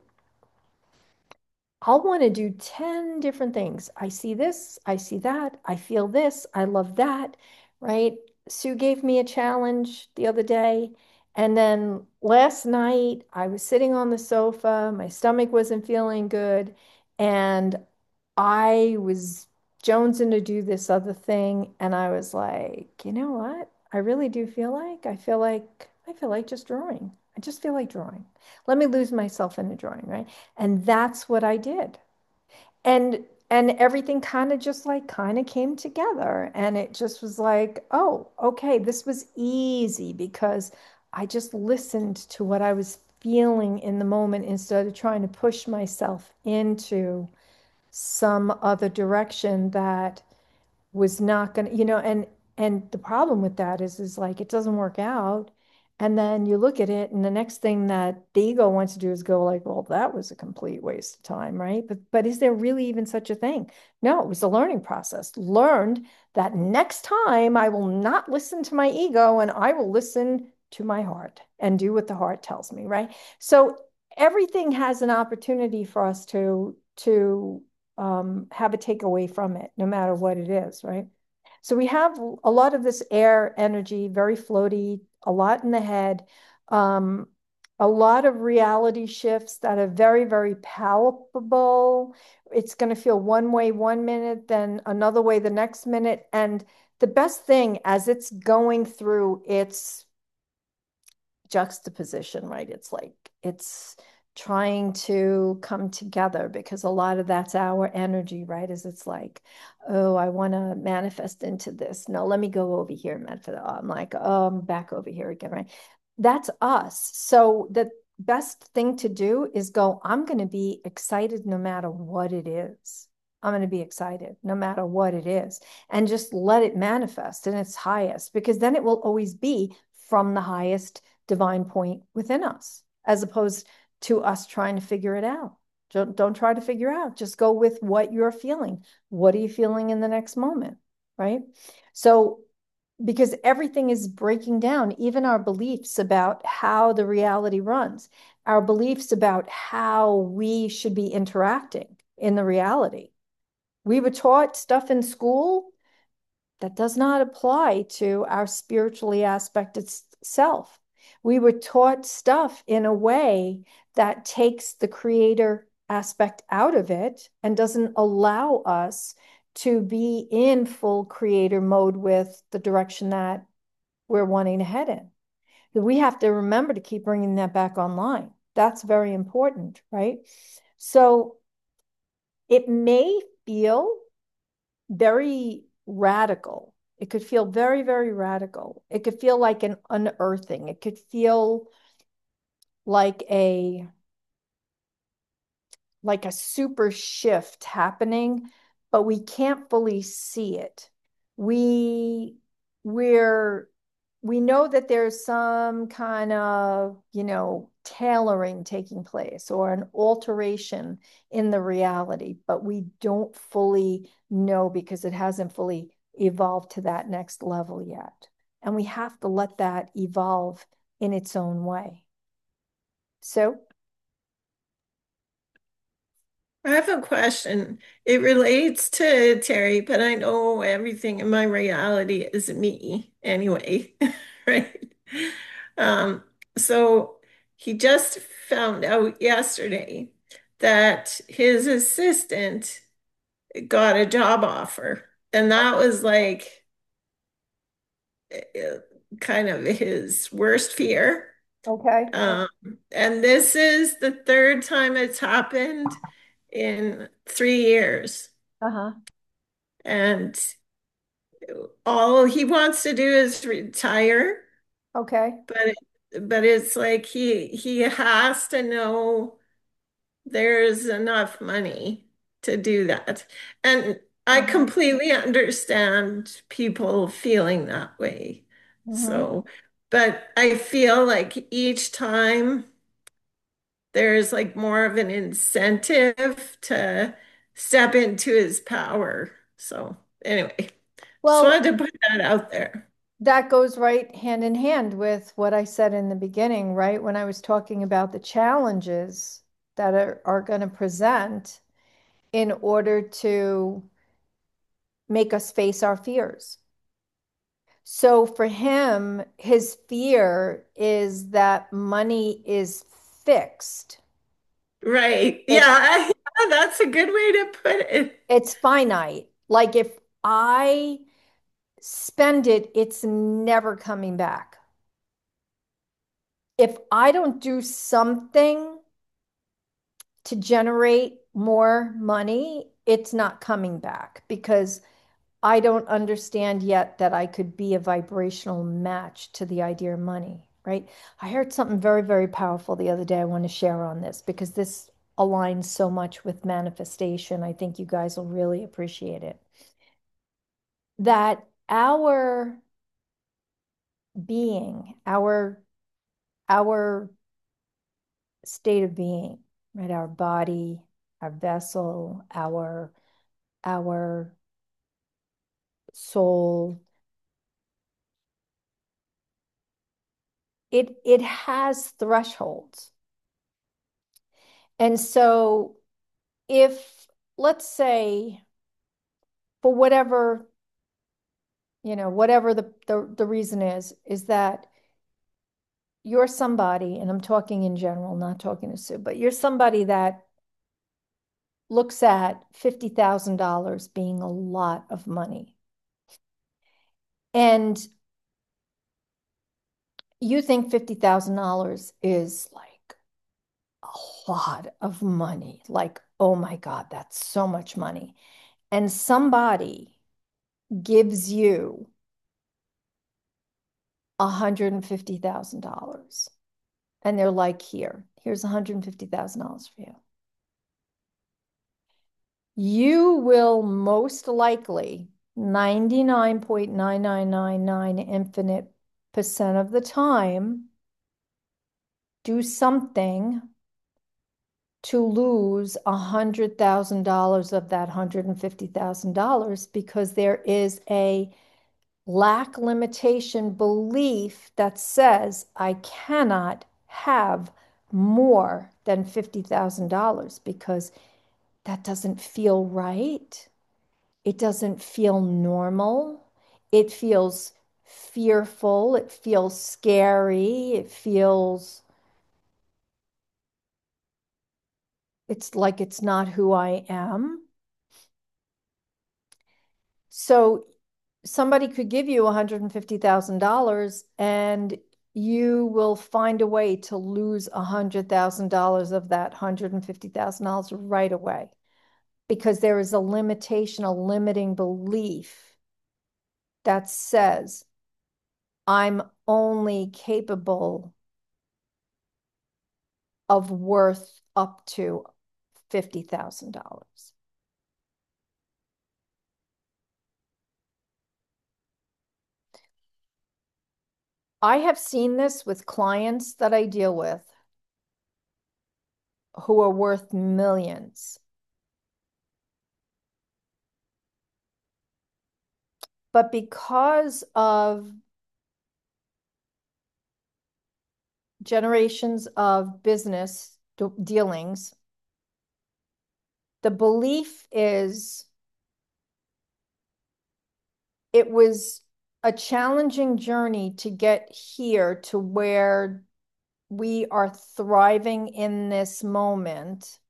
I'll want to do ten different things. I see this, I see that, I feel this, I love that, right? Sue gave me a challenge the other day. And then last night, I was sitting on the sofa, my stomach wasn't feeling good, and I was jonesing to do this other thing. And I was like, you know what? I really do feel like, I feel like, I feel like just drawing. I just feel like drawing. Let me lose myself in the drawing, right? And that's what I did. And and everything kind of just like kind of came together. And it just was like, oh, okay, this was easy because I just listened to what I was feeling in the moment instead of trying to push myself into some other direction that was not going to, you know, and and the problem with that is is like it doesn't work out. And then you look at it, and the next thing that the ego wants to do is go like, well, that was a complete waste of time, right? But but is there really even such a thing? No, it was a learning process. Learned that next time I will not listen to my ego and I will listen to my heart and do what the heart tells me, right? So everything has an opportunity for us to to um, have a takeaway from it, no matter what it is, right? So we have a lot of this air energy, very floaty, a lot in the head, um, a lot of reality shifts that are very, very palpable. It's going to feel one way one minute, then another way the next minute. And the best thing as it's going through its juxtaposition, right? It's like it's trying to come together because a lot of that's our energy, right? Is it's like, oh, I want to manifest into this. No, let me go over here and manifest. Oh, I'm like, oh, I'm back over here again, right? That's us. So the best thing to do is go, I'm going to be excited no matter what it is. I'm going to be excited no matter what it is, and just let it manifest in its highest, because then it will always be from the highest divine point within us, as opposed to us trying to figure it out. Don't, don't try to figure out. Just go with what you're feeling. What are you feeling in the next moment? Right. So, because everything is breaking down, even our beliefs about how the reality runs, our beliefs about how we should be interacting in the reality. We were taught stuff in school that does not apply to our spiritually aspected self. We were taught stuff in a way that takes the creator aspect out of it and doesn't allow us to be in full creator mode with the direction that we're wanting to head in. We have to remember to keep bringing that back online. That's very important, right? So it may feel very radical. It could feel very, very radical. It could feel like an unearthing. It could feel like a like a super shift happening, but we can't fully see it. We we're we know that there's some kind of, you know, tailoring taking place or an alteration in the reality, but we don't fully know because it hasn't fully evolved to that next level yet. And we have to let that evolve in its own way. So, I have a question. It relates to Terry, but I know everything in my reality is me anyway, right? Um, so he just found out yesterday that his assistant got a job offer, and that was like uh, kind of his worst fear. okay. Um, and this is the third time it's happened in three years. Uh-huh. And all he wants to do is retire, Okay. but it, but it's like he he has to know there's enough money to do that. And I Uh-huh. completely understand people feeling that way. Mm-hmm. So, but I feel like each time there's like more of an incentive to step into his power. So, anyway, just Well, wanted to put that out there. that goes right hand in hand with what I said in the beginning, right? When I was talking about the challenges that are, are going to present in order to make us face our fears. So for him, his fear is that money is fixed. Right. Yeah, It's I, that's a good way to put it. it's finite. Like if I spend it, it's never coming back. If I don't do something to generate more money, it's not coming back because I don't understand yet that I could be a vibrational match to the idea of money, right? I heard something very, very powerful the other day I want to share on this because this aligns so much with manifestation. I think you guys will really appreciate it. That our being, our our state of being, right? Our body, our vessel, our our soul, it it has thresholds. And so if, let's say, for whatever, you know, whatever the, the, the reason is, is that you're somebody, and I'm talking in general, not talking to Sue, but you're somebody that looks at fifty thousand dollars being a lot of money. And you think fifty thousand dollars is like a lot of money. Like, oh my God, that's so much money. And somebody gives you one hundred fifty thousand dollars and they're like, here, here's one hundred fifty thousand dollars for you. You will most likely, ninety-nine point nine nine nine nine infinite percent of the time, do something to lose one hundred thousand dollars of that one hundred fifty thousand dollars because there is a lack limitation belief that says I cannot have more than fifty thousand dollars because that doesn't feel right. It doesn't feel normal. It feels fearful. It feels scary. It feels, it's like it's not who I am. So somebody could give you one hundred fifty thousand dollars and you will find a way to lose one hundred thousand dollars of that one hundred fifty thousand dollars right away because there is a limitation, a limiting belief that says, I'm only capable of worth up to fifty thousand dollars. I have seen this with clients that I deal with who are worth millions. But because of generations of business dealings, the belief is it was a challenging journey to get here to where we are thriving in this moment.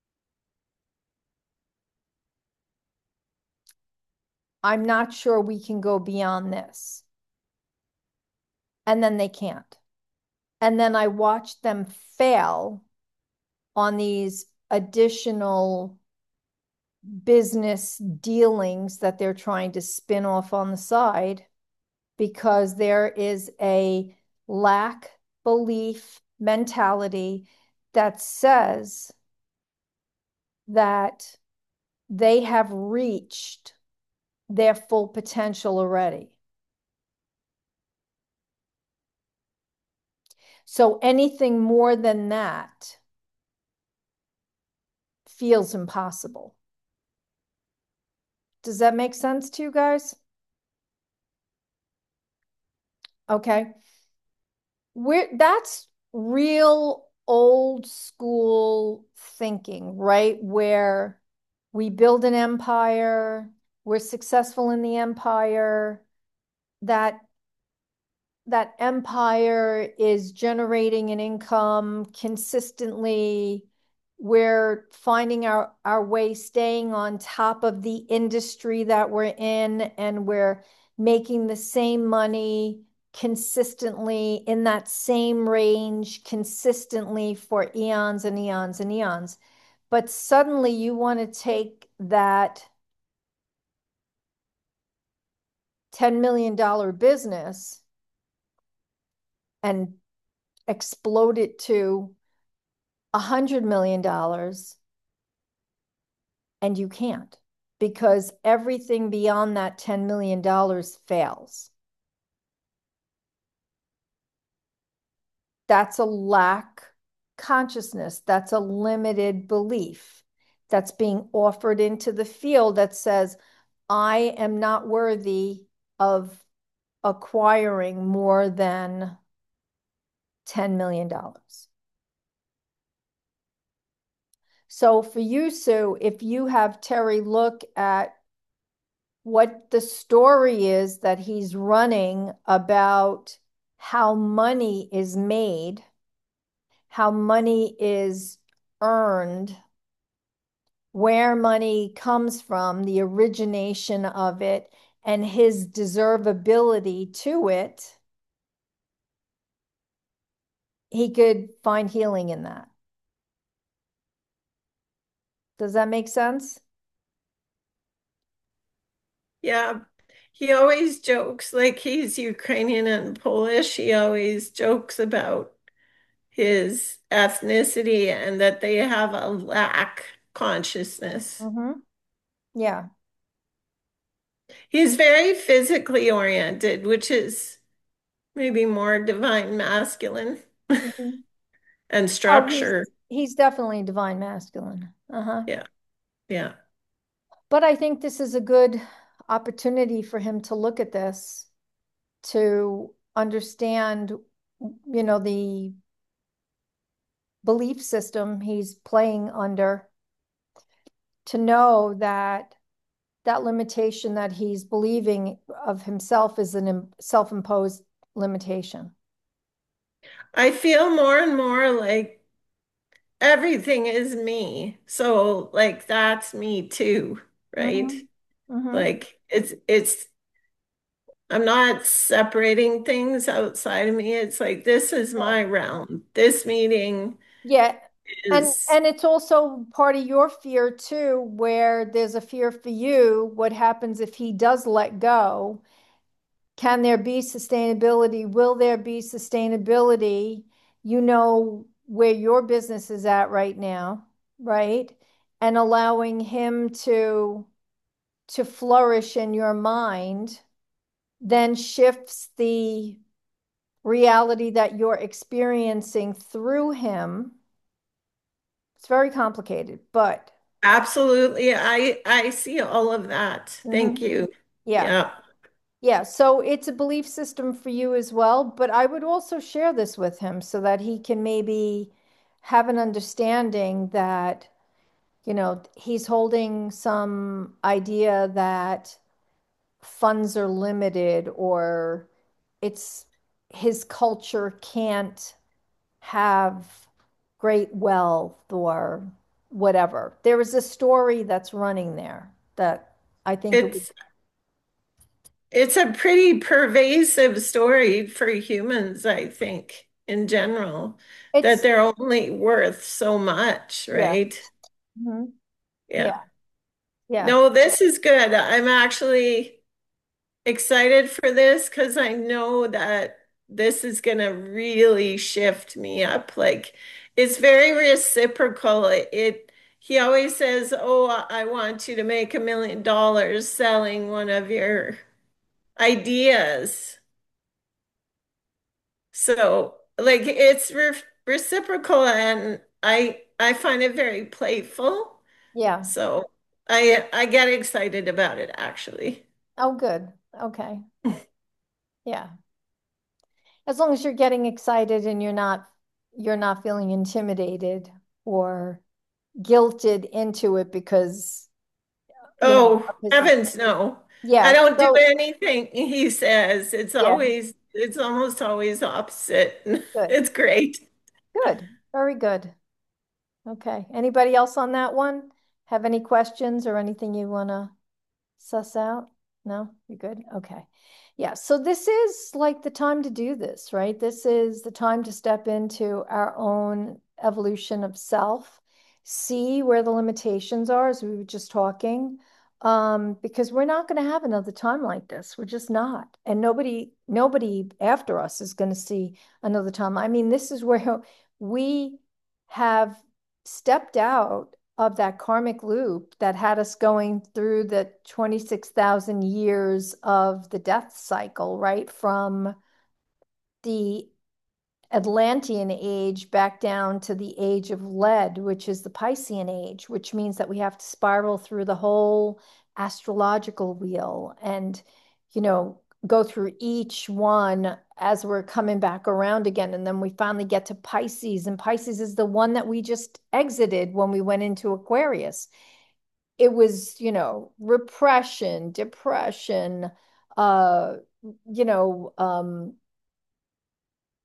I'm not sure we can go beyond this. And then they can't. And then I watch them fail on these additional business dealings that they're trying to spin off on the side because there is a lack belief mentality that says that they have reached their full potential already. So anything more than that feels impossible. Does that make sense to you guys? Okay. We're that's real old school thinking, right? Where we build an empire, we're successful in the empire, that that empire is generating an income consistently. We're finding our, our way, staying on top of the industry that we're in, and we're making the same money consistently in that same range consistently for eons and eons and eons. But suddenly you want to take that ten million dollars business and explode it to one hundred million dollars, and you can't because everything beyond that ten million dollars fails. That's a lack consciousness. That's a limited belief that's being offered into the field that says, I am not worthy of acquiring more than ten million dollars. So for you, Sue, if you have Terry look at what the story is that he's running about how money is made, how money is earned, where money comes from, the origination of it, and his deservability to it, he could find healing in that. Does that make sense? Yeah. He always jokes like he's Ukrainian and Polish. He always jokes about his ethnicity and that they have a lack consciousness. Mm-hmm. Yeah. He's very physically oriented, which is maybe more divine masculine Mhm. and Oh, he's structure. he's definitely divine masculine. Uh-huh. Yeah, yeah. But I think this is a good opportunity for him to look at this, to understand, you know, the belief system he's playing under, to know that that limitation that he's believing of himself is an im- self-imposed limitation. I feel more and more like everything is me. So like that's me too, right? Mm-hmm. Mm-hmm. Like it's it's I'm not separating things outside of me. It's like this is my realm. This meeting Yeah. And is and it's also part of your fear too, where there's a fear for you. What happens if he does let go? Can there be sustainability? Will there be sustainability? You know where your business is at right now, right? And allowing him to to flourish in your mind then shifts the reality that you're experiencing through him. It's very complicated, but absolutely I I see all of that. Thank mhm. you. Yeah. Yeah. Yeah, so it's a belief system for you as well, but I would also share this with him so that he can maybe have an understanding that, you know, he's holding some idea that funds are limited, or it's his culture can't have great wealth or whatever. There is a story that's running there that I think it would, It's it's a pretty pervasive story for humans, I think, in general, that it's, they're only worth so much, yeah. right? Mhm. Yeah. Yeah. Yeah. No, this is good. I'm actually excited for this because I know that this is going to really shift me up. Like it's very reciprocal. It, it he always says, "Oh, I want you to make a million dollars selling one of your ideas." So, like it's re reciprocal and I I find it very playful. Yeah. So, I I get excited about it actually. Oh, good. Okay. Yeah. As long as you're getting excited and you're not you're not feeling intimidated or guilted into it because, you know, Oh, of his, heavens no. I yeah. don't do So, anything he says. It's yeah, always it's almost always opposite. good. It's great. Good. Very good. Okay. Anybody else on that one? Have any questions or anything you want to suss out? No, you're good. Okay. Yeah. So this is like the time to do this, right? This is the time to step into our own evolution of self, see where the limitations are, as we were just talking, um, because we're not going to have another time like this. We're just not. And nobody, nobody after us is going to see another time. I mean, this is where we have stepped out of that karmic loop that had us going through the twenty-six thousand years of the death cycle, right? From the Atlantean age back down to the age of lead, which is the Piscean age, which means that we have to spiral through the whole astrological wheel and, you know, go through each one as we're coming back around again. And then we finally get to Pisces, and Pisces is the one that we just exited when we went into Aquarius. It was, you know, repression, depression, uh, you know, um,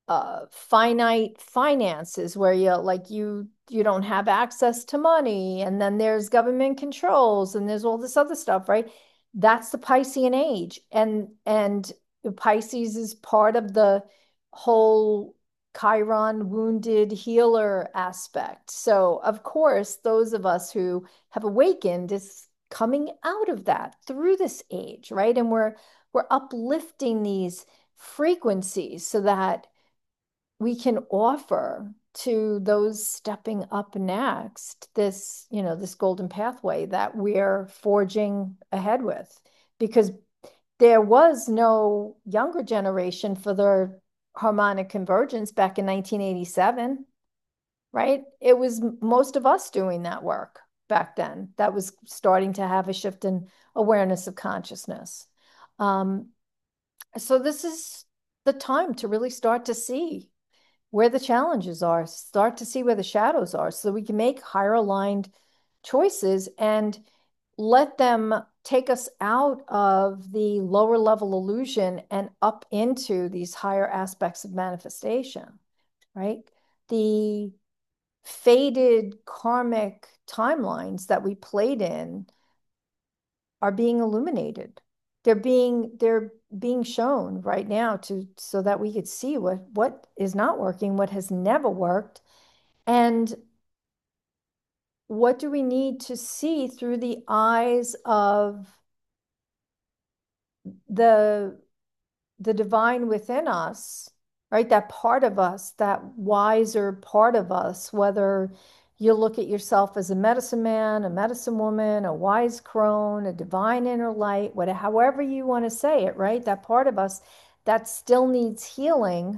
uh, finite finances where you like you you don't have access to money, and then there's government controls, and there's all this other stuff, right? That's the Piscean age, and and Pisces is part of the whole Chiron wounded healer aspect. So of course, those of us who have awakened is coming out of that through this age, right? And we're we're uplifting these frequencies so that we can offer to those stepping up next this, you know, this golden pathway that we're forging ahead with. Because there was no younger generation for the harmonic convergence back in nineteen eighty-seven, right? It was most of us doing that work back then that was starting to have a shift in awareness of consciousness. Um, so this is the time to really start to see where the challenges are, start to see where the shadows are so we can make higher aligned choices and let them take us out of the lower level illusion and up into these higher aspects of manifestation, right? The faded karmic timelines that we played in are being illuminated. They're being they're being shown right now to so that we could see what what is not working, what has never worked, and what do we need to see through the eyes of the the divine within us, right? That part of us, that wiser part of us, whether you look at yourself as a medicine man, a medicine woman, a wise crone, a divine inner light, whatever, however you want to say it, right? That part of us that still needs healing,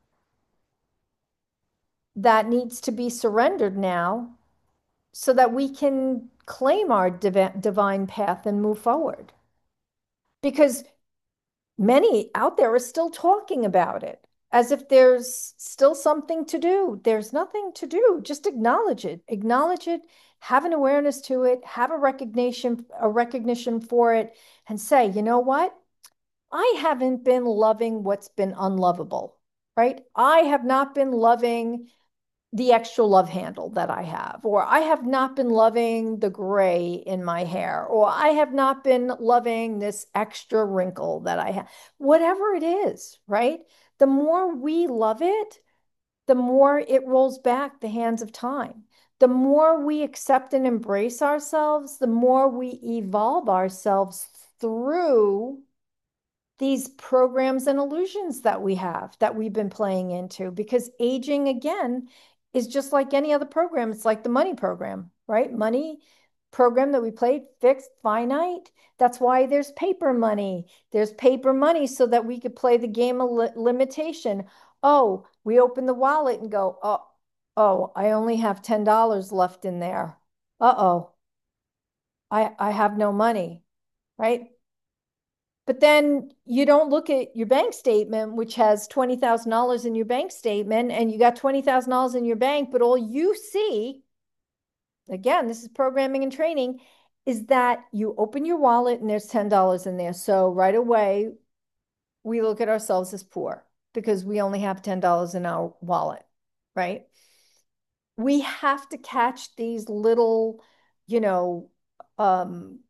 that needs to be surrendered now so that we can claim our div- divine path and move forward. Because many out there are still talking about it as if there's still something to do. There's nothing to do. Just acknowledge it. Acknowledge it, have an awareness to it, have a recognition, a recognition for it, and say, you know what? I haven't been loving what's been unlovable, right? I have not been loving the extra love handle that I have, or I have not been loving the gray in my hair, or I have not been loving this extra wrinkle that I have, whatever it is, right? The more we love it, the more it rolls back the hands of time. The more we accept and embrace ourselves, the more we evolve ourselves through these programs and illusions that we have that we've been playing into, because aging again is just like any other program. It's like the money program, right? Money program that we played, fixed, finite. That's why there's paper money. There's paper money so that we could play the game of li limitation. Oh, we open the wallet and go, oh, oh, I only have ten dollars left in there. Uh-oh, I, I have no money, right? But then you don't look at your bank statement, which has twenty thousand dollars in your bank statement, and you got twenty thousand dollars in your bank, but all you see, again, this is programming and training, is that you open your wallet and there's ten dollars in there. So right away, we look at ourselves as poor because we only have ten dollars in our wallet, right? We have to catch these little, you know, um,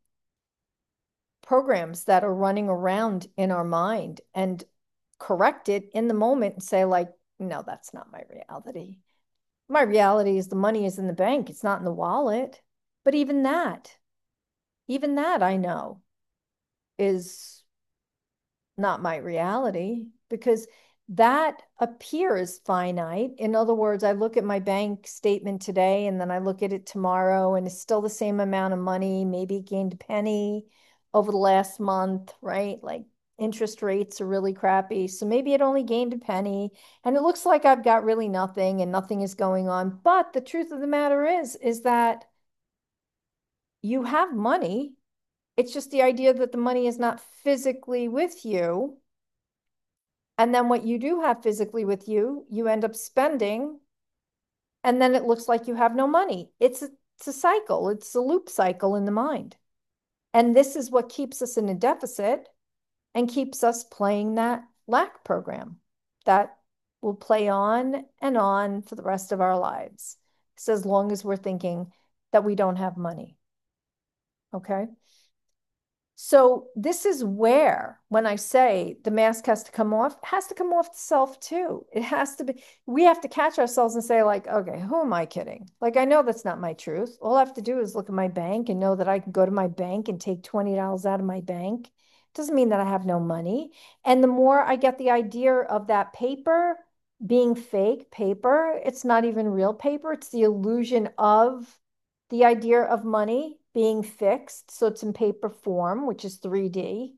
programs that are running around in our mind and correct it in the moment and say, like, no, that's not my reality. My reality is the money is in the bank, it's not in the wallet. But even that, even that I know is not my reality because that appears finite. In other words, I look at my bank statement today and then I look at it tomorrow and it's still the same amount of money, maybe it gained a penny over the last month, right? Like interest rates are really crappy. So maybe it only gained a penny and it looks like I've got really nothing and nothing is going on. But the truth of the matter is, is that you have money. It's just the idea that the money is not physically with you, and then what you do have physically with you, you end up spending, and then it looks like you have no money. It's a, it's a cycle, it's a loop cycle in the mind. And this is what keeps us in a deficit and keeps us playing that lack program, that will play on and on for the rest of our lives. So as long as we're thinking that we don't have money. Okay. So this is where, when I say the mask has to come off, it has to come off the self too. It has to be, we have to catch ourselves and say, like, okay, who am I kidding? Like, I know that's not my truth. All I have to do is look at my bank and know that I can go to my bank and take twenty dollars out of my bank. It doesn't mean that I have no money. And the more I get the idea of that paper being fake paper, it's not even real paper, it's the illusion of the idea of money being fixed, so it's in paper form, which is three D.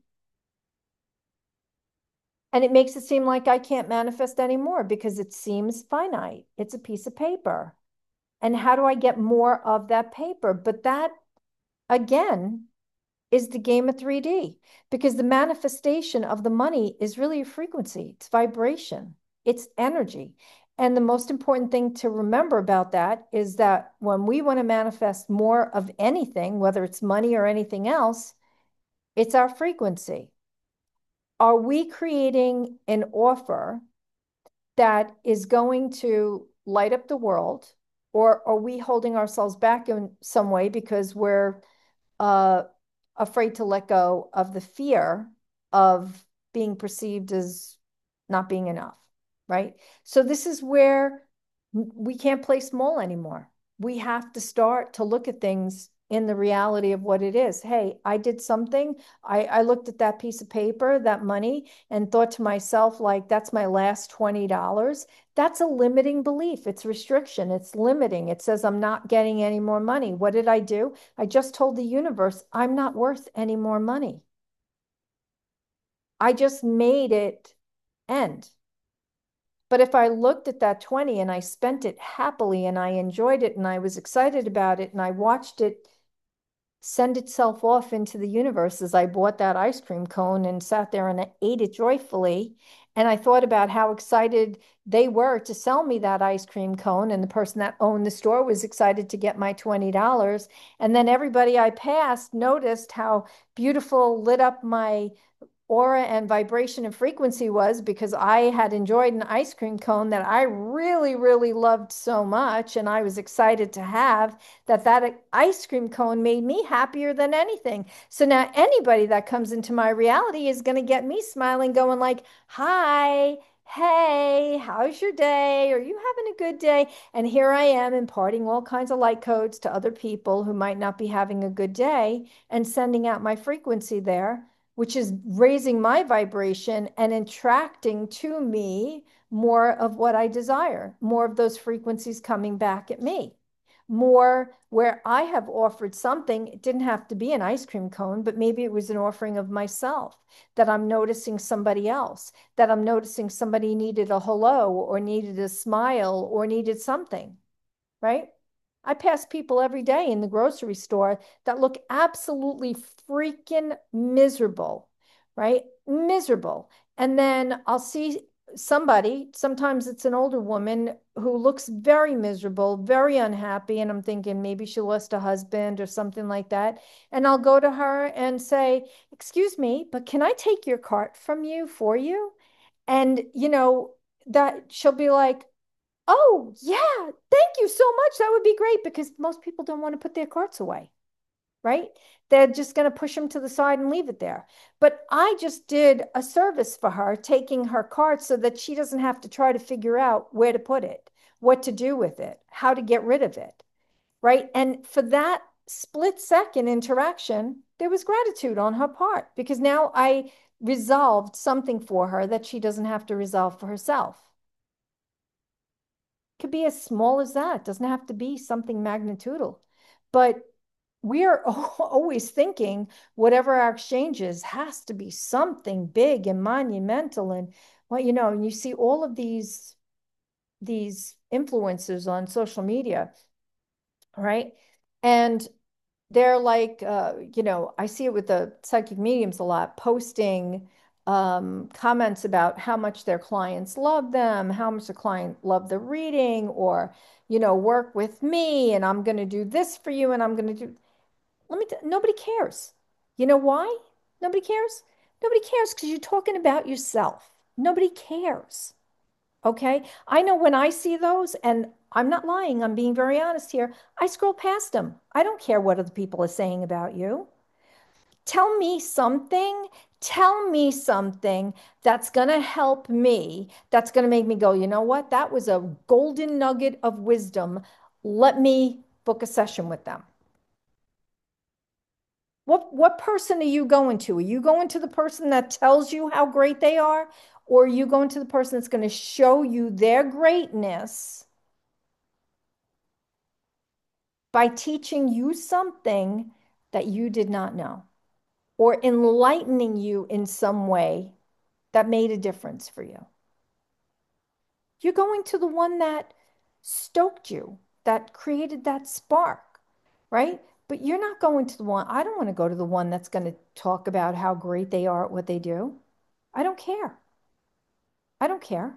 And it makes it seem like I can't manifest anymore because it seems finite. It's a piece of paper. And how do I get more of that paper? But that, again, is the game of three D because the manifestation of the money is really a frequency, it's vibration, it's energy. And the most important thing to remember about that is that when we want to manifest more of anything, whether it's money or anything else, it's our frequency. Are we creating an offer that is going to light up the world, or are we holding ourselves back in some way because we're uh, afraid to let go of the fear of being perceived as not being enough, right? So this is where we can't play small anymore. We have to start to look at things in the reality of what it is. Hey, I did something. I, I looked at that piece of paper, that money, and thought to myself, like, that's my last twenty dollars. That's a limiting belief. It's restriction. It's limiting. It says I'm not getting any more money. What did I do? I just told the universe I'm not worth any more money. I just made it end. But if I looked at that twenty and I spent it happily and I enjoyed it and I was excited about it and I watched it send itself off into the universe as I bought that ice cream cone and sat there and ate it joyfully. And I thought about how excited they were to sell me that ice cream cone. And the person that owned the store was excited to get my twenty dollars. And then everybody I passed noticed how beautiful lit up my aura and vibration and frequency was because I had enjoyed an ice cream cone that I really, really loved so much. And I was excited to have that that ice cream cone made me happier than anything. So now anybody that comes into my reality is going to get me smiling, going like, hi, hey, how's your day? Are you having a good day? And here I am imparting all kinds of light codes to other people who might not be having a good day and sending out my frequency there, which is raising my vibration and attracting to me more of what I desire, more of those frequencies coming back at me. More where I have offered something, it didn't have to be an ice cream cone, but maybe it was an offering of myself that I'm noticing somebody else, that I'm noticing somebody needed a hello or needed a smile or needed something, right? I pass people every day in the grocery store that look absolutely freaking miserable, right? Miserable. And then I'll see somebody, sometimes it's an older woman who looks very miserable, very unhappy. And I'm thinking maybe she lost a husband or something like that. And I'll go to her and say, excuse me, but can I take your cart from you for you? And, you know, that she'll be like, oh, yeah, thank you so much. That would be great because most people don't want to put their carts away, right? They're just going to push them to the side and leave it there. But I just did a service for her, taking her cart so that she doesn't have to try to figure out where to put it, what to do with it, how to get rid of it, right? And for that split second interaction, there was gratitude on her part because now I resolved something for her that she doesn't have to resolve for herself. Could be as small as that. It doesn't have to be something magnitudinal. But we are always thinking whatever our exchange is has to be something big and monumental. And well, you know, and you see all of these these influencers on social media, right? And they're like, uh, you know, I see it with the psychic mediums a lot, posting um, comments about how much their clients love them, how much the client loved the reading, or, you know, work with me and I'm going to do this for you and I'm going to do, let me, t- nobody cares. You know why? Nobody cares? Nobody cares because you're talking about yourself. Nobody cares. Okay. I know when I see those, and I'm not lying, I'm being very honest here, I scroll past them. I don't care what other people are saying about you. Tell me something, tell me something that's going to help me, that's going to make me go, you know what? That was a golden nugget of wisdom. Let me book a session with them. What what person are you going to? Are you going to the person that tells you how great they are? Or are you going to the person that's going to show you their greatness by teaching you something that you did not know, or enlightening you in some way that made a difference for you? You're going to the one that stoked you, that created that spark, right? But you're not going to the one, I don't want to go to the one that's going to talk about how great they are at what they do. I don't care. I don't care.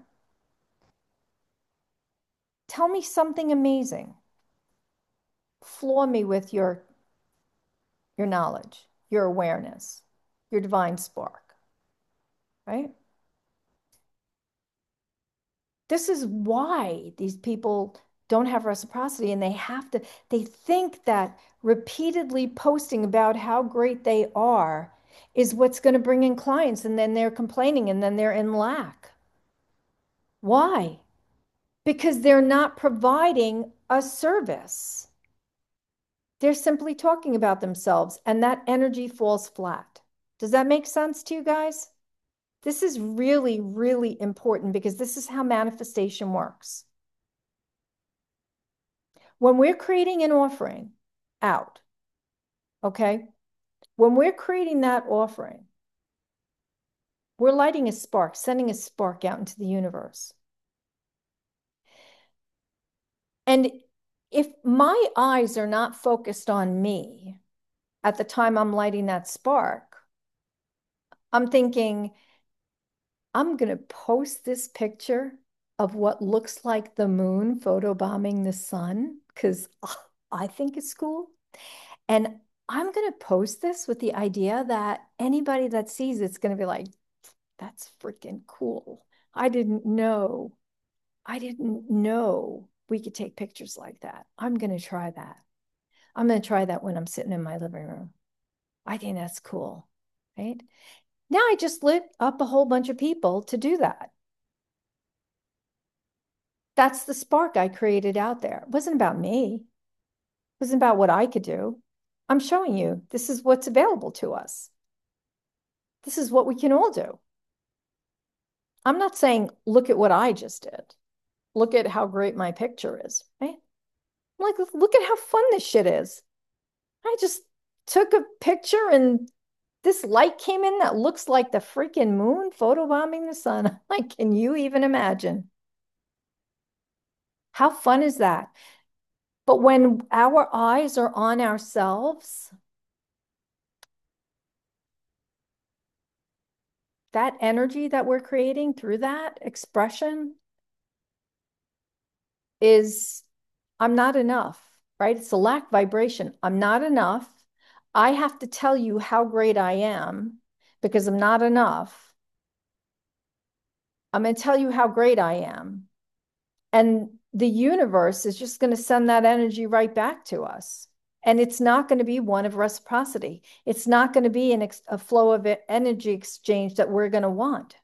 Tell me something amazing. Floor me with your your knowledge, your awareness, your divine spark, right? This is why these people don't have reciprocity, and they have to, they think that repeatedly posting about how great they are is what's going to bring in clients, and then they're complaining and then they're in lack. Why? Because they're not providing a service. They're simply talking about themselves, and that energy falls flat. Does that make sense to you guys? This is really, really important because this is how manifestation works. When we're creating an offering out, okay, when we're creating that offering, we're lighting a spark, sending a spark out into the universe. And if my eyes are not focused on me at the time I'm lighting that spark, I'm thinking, I'm going to post this picture of what looks like the moon photobombing the sun because I think it's cool. And I'm going to post this with the idea that anybody that sees it's going to be like, that's freaking cool. I didn't know. I didn't know we could take pictures like that. I'm going to try that. I'm going to try that when I'm sitting in my living room. I think that's cool. Right? Now I just lit up a whole bunch of people to do that. That's the spark I created out there. It wasn't about me. It wasn't about what I could do. I'm showing you this is what's available to us. This is what we can all do. I'm not saying, look at what I just did. Look at how great my picture is, right? I'm like, look at how fun this shit is. I just took a picture and this light came in that looks like the freaking moon photobombing the sun. Like, can you even imagine? How fun is that? But when our eyes are on ourselves, that energy that we're creating through that expression is, I'm not enough, right? It's a lack vibration. I'm not enough. I have to tell you how great I am because I'm not enough. I'm going to tell you how great I am. And the universe is just going to send that energy right back to us. And it's not going to be one of reciprocity. It's not going to be an ex- a flow of energy exchange that we're going to want.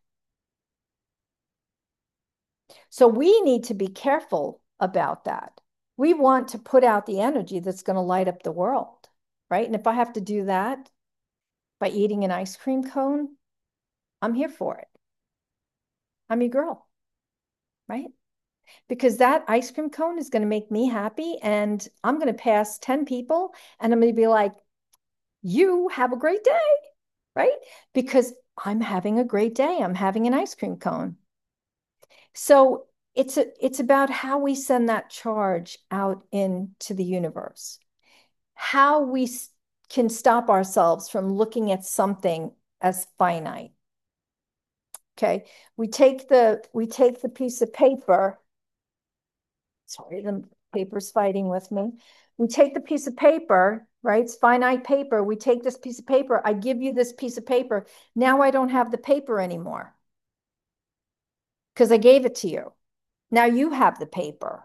So we need to be careful about that. We want to put out the energy that's going to light up the world, right? And if I have to do that by eating an ice cream cone, I'm here for it. I'm your girl, right? Because that ice cream cone is going to make me happy. And I'm going to pass ten people and I'm going to be like, you have a great day, right? Because I'm having a great day. I'm having an ice cream cone. So it's a, it's about how we send that charge out into the universe, how we can stop ourselves from looking at something as finite. Okay, we take the we take the piece of paper. Sorry, the paper's fighting with me. We take the piece of paper, right? It's finite paper. We take this piece of paper. I give you this piece of paper. Now I don't have the paper anymore. because I gave it to you. Now you have the paper.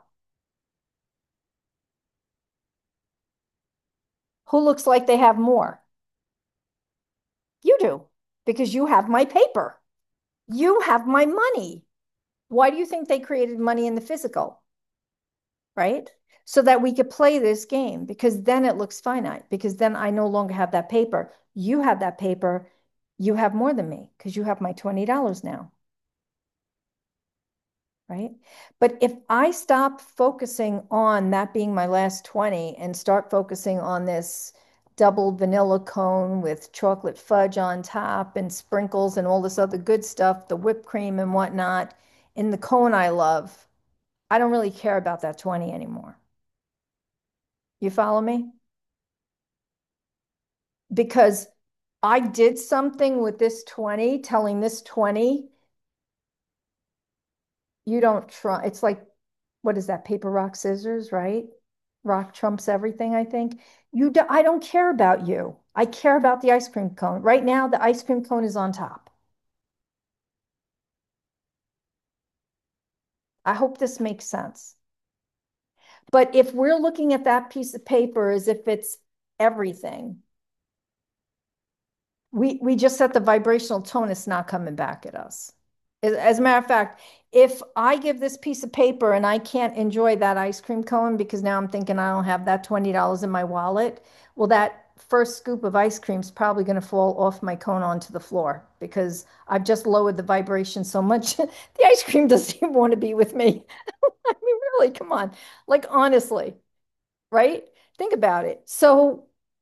Who looks like they have more? You do, because you have my paper. You have my money. Why do you think they created money in the physical? Right? So that we could play this game, because then it looks finite, because then I no longer have that paper. You have that paper. You have more than me because you have my twenty dollars now. Right? But if I stop focusing on that being my last twenty and start focusing on this double vanilla cone with chocolate fudge on top and sprinkles and all this other good stuff, the whipped cream and whatnot, in the cone I love, I don't really care about that twenty anymore. You follow me? Because I did something with this twenty, telling this twenty, you don't try. It's like, what is that? Paper, rock, scissors, right? Rock trumps everything, I think. You do, I don't care about you. I care about the ice cream cone. Right now, the ice cream cone is on top. I hope this makes sense. But if we're looking at that piece of paper as if it's everything, we we just set the vibrational tone. It's not coming back at us. As a matter of fact, if I give this piece of paper and I can't enjoy that ice cream cone because now I'm thinking I don't have that twenty dollars in my wallet, well, that first scoop of ice cream is probably going to fall off my cone onto the floor because I've just lowered the vibration so much. The ice cream doesn't even want to be with me. I mean, really, come on. Like, honestly, right? Think about it. So,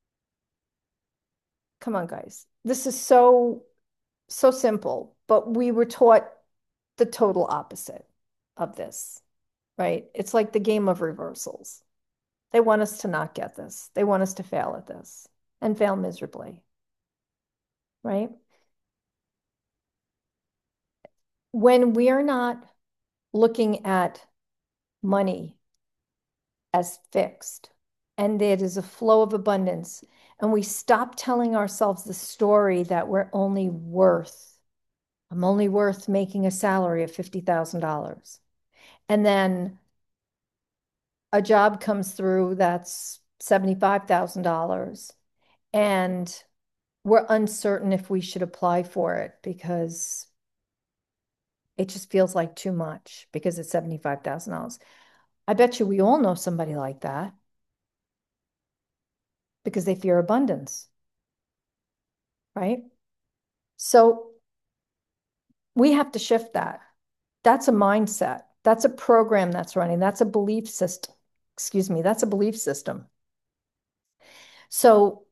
come on, guys. This is so, so simple, but we were taught the total opposite of this, right? It's like the game of reversals. They want us to not get this. They want us to fail at this and fail miserably, right? When we're not looking at money as fixed and it is a flow of abundance, and we stop telling ourselves the story that we're only worth, I'm only worth making a salary of fifty thousand dollars. And then a job comes through that's seventy-five thousand dollars and we're uncertain if we should apply for it because it just feels like too much because it's seventy-five thousand dollars. I bet you we all know somebody like that because they fear abundance, right? So we have to shift that. That's a mindset. That's a program that's running. That's a belief system. Excuse me, that's a belief system. So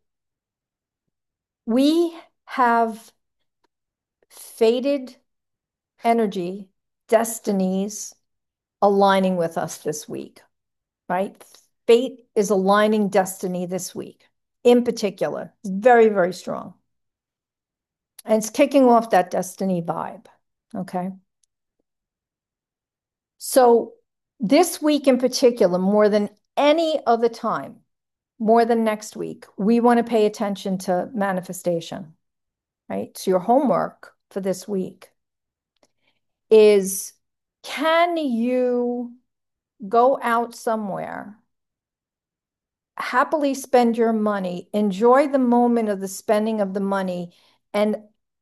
we have fated energy, destinies aligning with us this week, right? Fate is aligning destiny this week in particular. It's very, very strong. And it's kicking off that destiny vibe. Okay. So this week in particular, more than any other time, more than next week, we want to pay attention to manifestation, right? So your homework for this week is, can you go out somewhere, happily spend your money, enjoy the moment of the spending of the money, and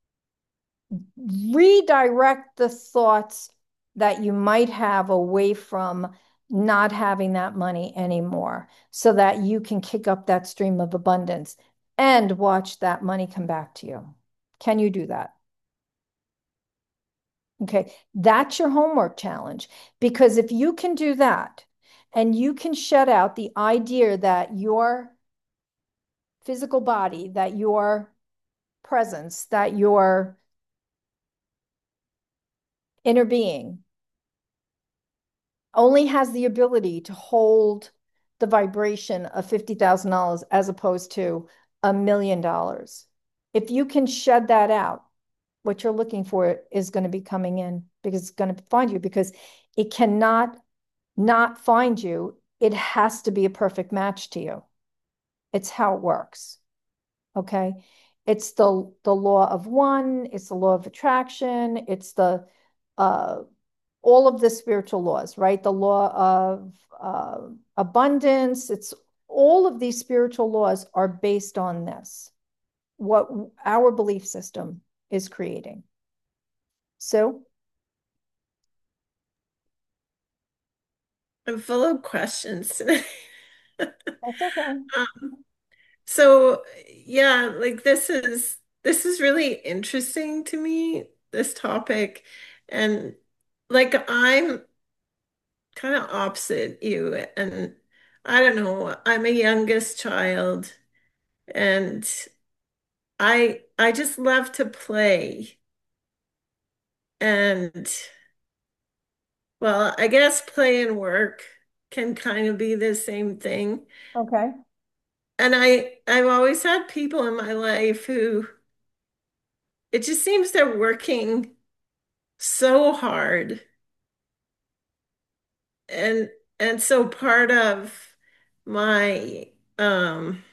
redirect the thoughts that you might have away from not having that money anymore so that you can kick up that stream of abundance and watch that money come back to you. Can you do that? Okay, that's your homework challenge. Because if you can do that and you can shut out the idea that your physical body, that your presence, that your inner being only has the ability to hold the vibration of fifty thousand dollars as opposed to a million dollars. If you can shed that out, what you're looking for is going to be coming in because it's going to find you because it cannot not find you. It has to be a perfect match to you. It's how it works. Okay. It's the the law of one, it's the law of attraction, it's the uh all of the spiritual laws, right? The law of uh, abundance. It's all of these spiritual laws are based on this, what our belief system is creating. So, I'm full of questions today. that's okay. Um, so yeah, like this is this is really interesting to me, this topic. And like I'm kind of opposite you. And I don't know, I'm a youngest child and I I just love to play. And well, I guess play and work can kind of be the same thing. Okay. And I I've always had people in my life who it just seems they're working so hard. And and so part of my um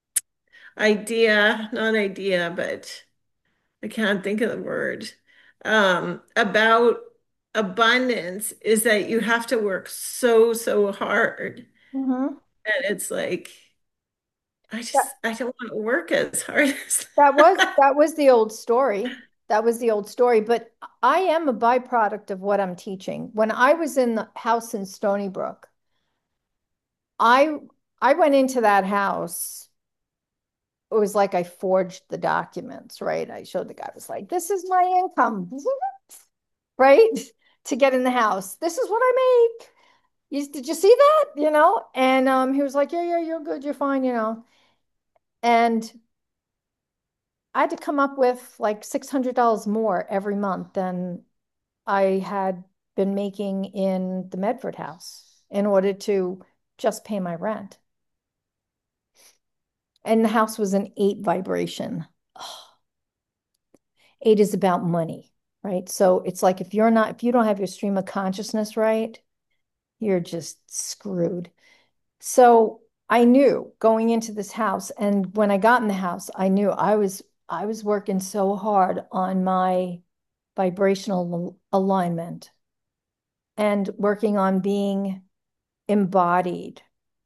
idea, not idea, but I can't think of the word, um, about abundance is that you have to work so, so hard. Mhm. And it's like, I That just, I don't want to work as hard as that was that. that was the old story. That was the old story, but I am a byproduct of what I'm teaching. When I was in the house in Stony Brook, I I went into that house. It was like I forged the documents, right? I showed the guy, I was like, this is my income, right? To get in the house. This is what I make. You, did you see that? You know? And um, he was like, yeah, yeah, you're good, you're fine, you know. And I had to come up with like six hundred dollars more every month than I had been making in the Medford house in order to just pay my rent. And the house was an eight vibration. Eight is about money, right? So it's like if you're not, if you don't have your stream of consciousness right, you're just screwed. So I knew going into this house, and when I got in the house, I knew I was I was working so hard on my vibrational alignment and working on being embodied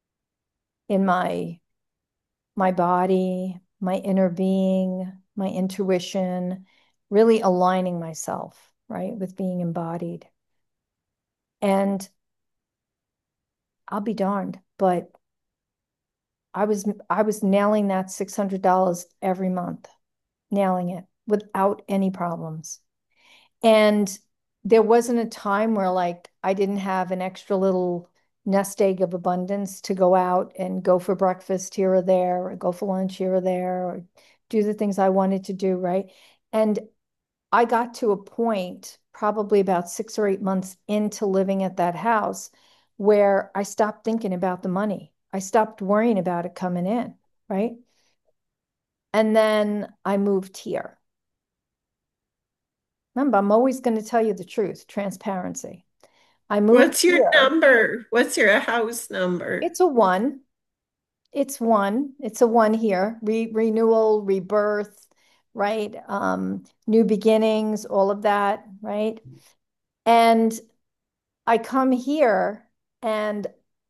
in my my body, my inner being, my intuition, really aligning myself, right, with being embodied. And I'll be darned, but I was I was nailing that six hundred dollars every month, nailing it without any problems. And there wasn't a time where like I didn't have an extra little nest egg of abundance to go out and go for breakfast here or there, or go for lunch here or there, or do the things I wanted to do, right? And I got to a point, probably about six or eight months into living at that house, where I stopped thinking about the money. I stopped worrying about it coming in, right? And then I moved here. Remember, I'm always going to tell you the truth, transparency. I moved What's your here. number? What's your house number? It's a one. It's one. It's a one here. Re renewal, rebirth, right? Um, new beginnings, all of that, right? And I come here and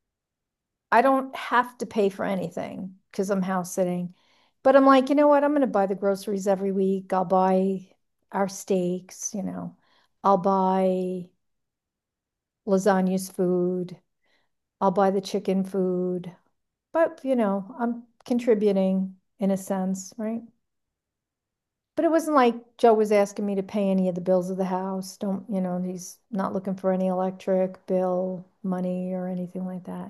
I don't have to pay for anything because I'm house sitting. But I'm like, you know what? I'm going to buy the groceries every week. I'll buy our steaks, you know. I'll buy lasagna's food. I'll buy the chicken food. But, you know, I'm contributing in a sense, right? But it wasn't like Joe was asking me to pay any of the bills of the house. Don't, you know, he's not looking for any electric bill money or anything like that.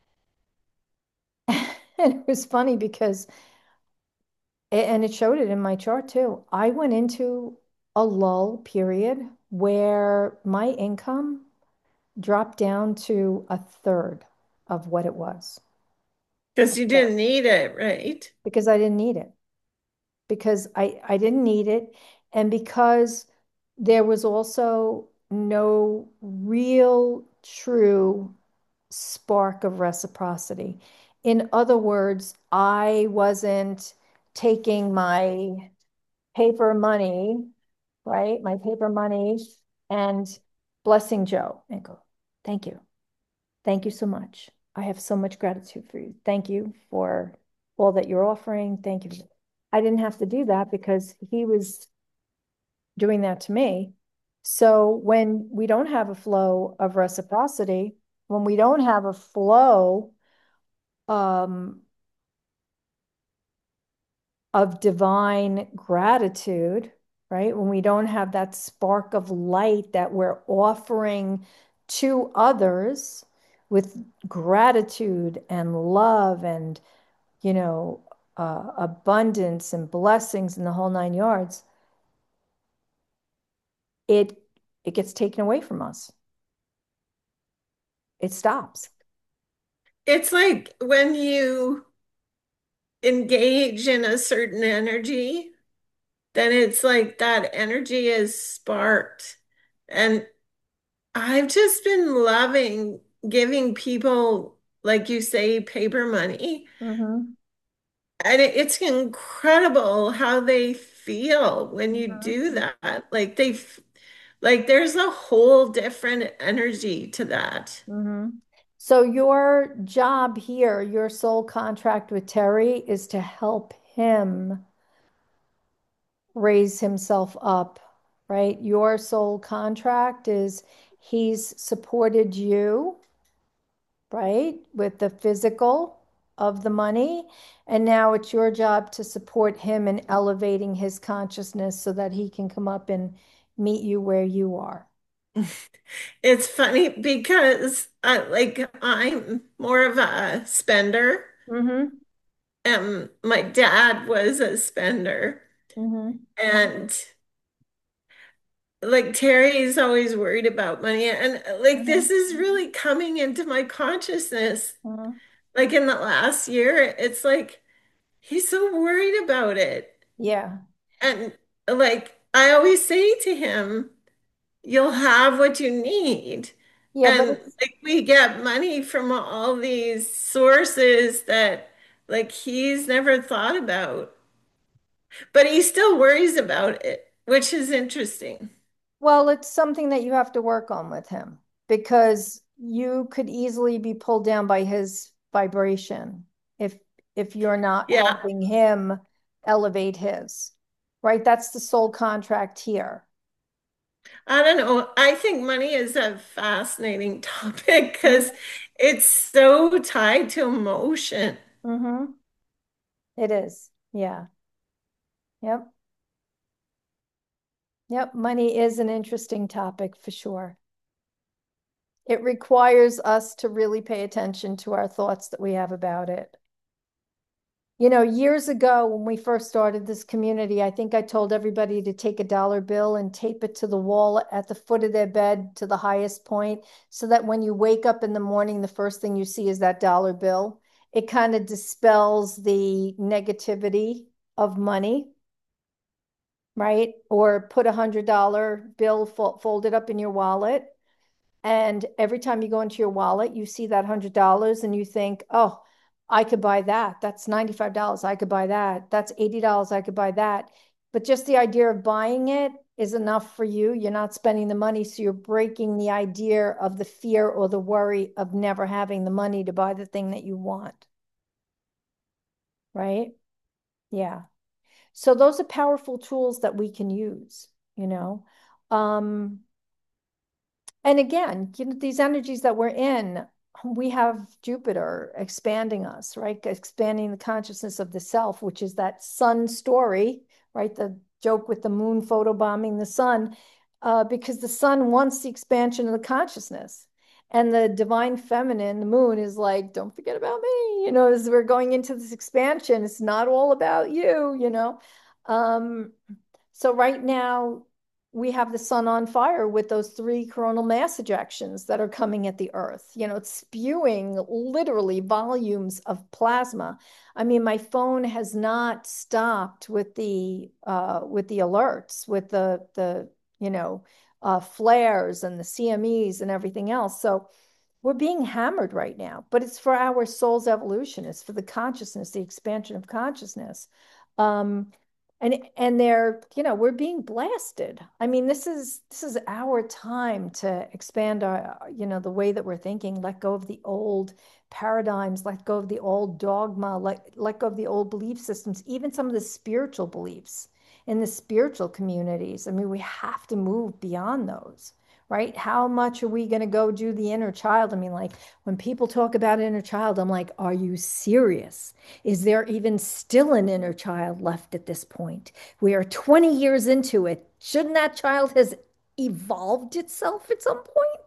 And it was funny because, and it showed it in my chart too. I went into a lull period where my income dropped down to a third of what it was. A Because you third. didn't need it, right? Because I didn't need it. Because I, I didn't need it. And because there was also no real true spark of reciprocity. In other words, I wasn't taking my paper money, right? My paper money and blessing Joe and go, thank you. Thank you so much. I have so much gratitude for you. Thank you for all that you're offering. Thank you. I didn't have to do that because he was doing that to me. So when we don't have a flow of reciprocity, when we don't have a flow um, of divine gratitude, right? When we don't have that spark of light that we're offering to others with gratitude and love and, you know, uh, abundance and blessings and the whole nine yards, it it gets taken away from us. It stops. It's like when you engage in a certain energy, then it's like that energy is sparked. And I've just been loving giving people, like you say, paper money. Mm-hmm. And it- it's incredible how they feel when you Mm-hmm. do that. Like they, f- like there's a whole different energy to that. Mm-hmm. So your job here, your sole contract with Terry is to help him raise himself up, right? Your sole contract is he's supported you, right, with the physical of the money. And now it's your job to support him in elevating his consciousness so that he can come up and meet you where you are. It's funny because I like I'm more of a spender. Mm-hmm. Um, my dad was a spender, Mm-hmm. and like Terry's always worried about money, and like Mm-hmm. this is really coming into my consciousness. Mm-hmm. Like in the last year, it's like he's so worried about it. Yeah. And like I always say to him, you'll have what you need. Yeah, but And it's like we get money from all these sources that like he's never thought about, but he still worries about it, which is interesting. well, it's something that you have to work on with him because you could easily be pulled down by his vibration if if you're not Yeah, helping him elevate his, right? That's the soul contract here. I don't know. I think money is a fascinating topic because Mm-hmm. it's so tied to emotion. Mm-hmm. It is. Yeah. Yep. Yep. Money is an interesting topic for sure. It requires us to really pay attention to our thoughts that we have about it. You know, years ago when we first started this community, I think I told everybody to take a dollar bill and tape it to the wall at the foot of their bed to the highest point, so that when you wake up in the morning, the first thing you see is that dollar bill. It kind of dispels the negativity of money, right? Or put a hundred dollar bill fo folded up in your wallet. And every time you go into your wallet, you see that hundred dollars and you think, oh, I could buy that. That's ninety-five dollars. I could buy that. That's eighty dollars. I could buy that. But just the idea of buying it is enough for you. You're not spending the money. So you're breaking the idea of the fear or the worry of never having the money to buy the thing that you want. Right? Yeah. So those are powerful tools that we can use, you know. Um, And again, you know, these energies that we're in, we have Jupiter expanding us, right? Expanding the consciousness of the self, which is that sun story, right? The joke with the moon photobombing the sun, uh, because the sun wants the expansion of the consciousness. And the divine feminine, the moon, is like, don't forget about me. You know, as we're going into this expansion, it's not all about you, you know. Um, so right now, we have the sun on fire with those three coronal mass ejections that are coming at the earth. You know, it's spewing literally volumes of plasma. I mean, my phone has not stopped with the uh, with the alerts, with the the you know uh, flares and the C M Es and everything else. So we're being hammered right now, but it's for our soul's evolution. It's for the consciousness, the expansion of consciousness. Um, And and they're, you know, we're being blasted. I mean, this is this is our time to expand our, you know, the way that we're thinking, let go of the old paradigms, let go of the old dogma, let let go of the old belief systems, even some of the spiritual beliefs in the spiritual communities. I mean, we have to move beyond those, right? How much are we going to go do the inner child? I mean, like when people talk about inner child, I'm like, are you serious? Is there even still an inner child left at this point? We are twenty years into it. Shouldn't that child has evolved itself at some point?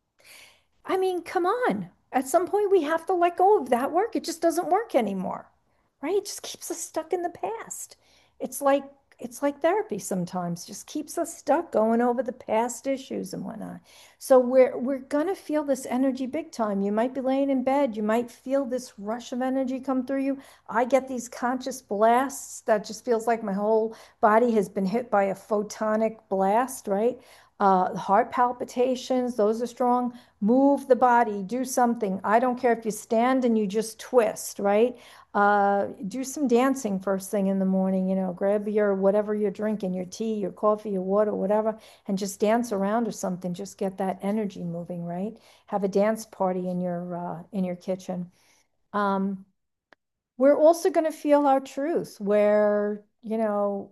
I mean, come on. At some point, we have to let go of that work. It just doesn't work anymore, right? It just keeps us stuck in the past. It's like it's like therapy sometimes, just keeps us stuck going over the past issues and whatnot. So we're we're gonna feel this energy big time. You might be laying in bed, you might feel this rush of energy come through you. I get these conscious blasts that just feels like my whole body has been hit by a photonic blast, right? Uh, heart palpitations, those are strong. Move the body, do something. I don't care if you stand and you just twist, right? Uh, do some dancing first thing in the morning, you know, grab your whatever you're drinking, your tea, your coffee, your water, whatever, and just dance around or something. Just get that energy moving, right? Have a dance party in your uh, in your kitchen. Um, we're also going to feel our truth where, you know,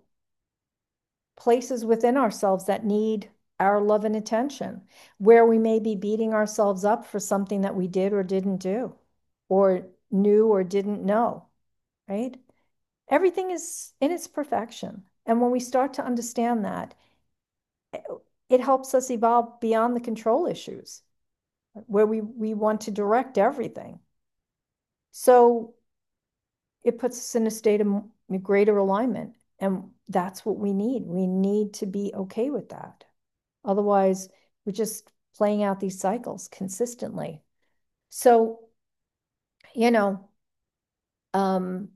places within ourselves that need our love and attention, where we may be beating ourselves up for something that we did or didn't do, or knew or didn't know, right? Everything is in its perfection. And when we start to understand that, it helps us evolve beyond the control issues where we, we want to direct everything. So it puts us in a state of greater alignment. And that's what we need. We need to be okay with that. Otherwise, we're just playing out these cycles consistently. So, you know, um,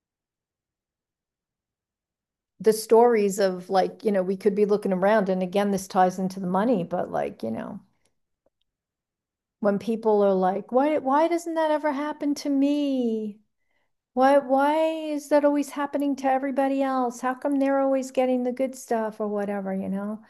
the stories of like, you know, we could be looking around, and again, this ties into the money, but like, you know, when people are like, why, why doesn't that ever happen to me? Why, why is that always happening to everybody else? How come they're always getting the good stuff or whatever, you know?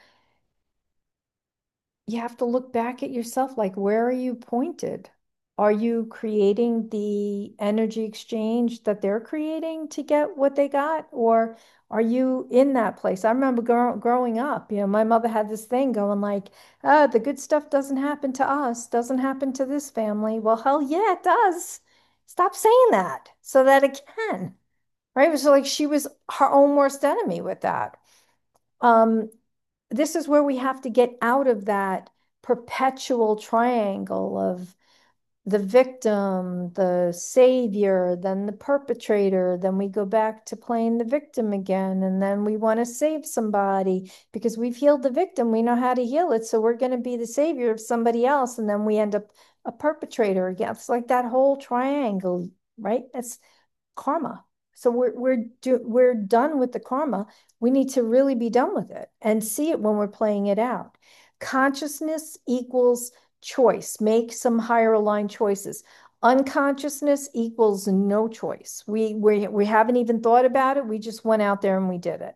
You have to look back at yourself like, where are you pointed? Are you creating the energy exchange that they're creating to get what they got? Or are you in that place? I remember grow growing up, you know, my mother had this thing going like, oh, the good stuff doesn't happen to us, doesn't happen to this family. Well, hell yeah, it does. Stop saying that so that it can, right? It was like she was her own worst enemy with that. Um, this is where we have to get out of that perpetual triangle of the victim, the savior, then the perpetrator. Then we go back to playing the victim again. And then we want to save somebody because we've healed the victim. We know how to heal it. So we're going to be the savior of somebody else. And then we end up a perpetrator again. It's like that whole triangle, right? It's karma. So we're we're do, we're done with the karma. We need to really be done with it and see it when we're playing it out. Consciousness equals choice. Make some higher aligned choices. Unconsciousness equals no choice. We we we haven't even thought about it. We just went out there and we did it.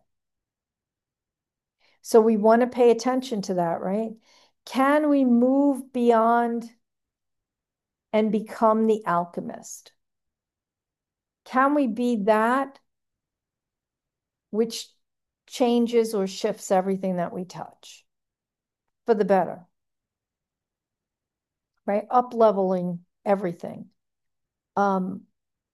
So we want to pay attention to that, right? Can we move beyond and become the alchemist? Can we be that which changes or shifts everything that we touch for the better, right? Up leveling everything. Um,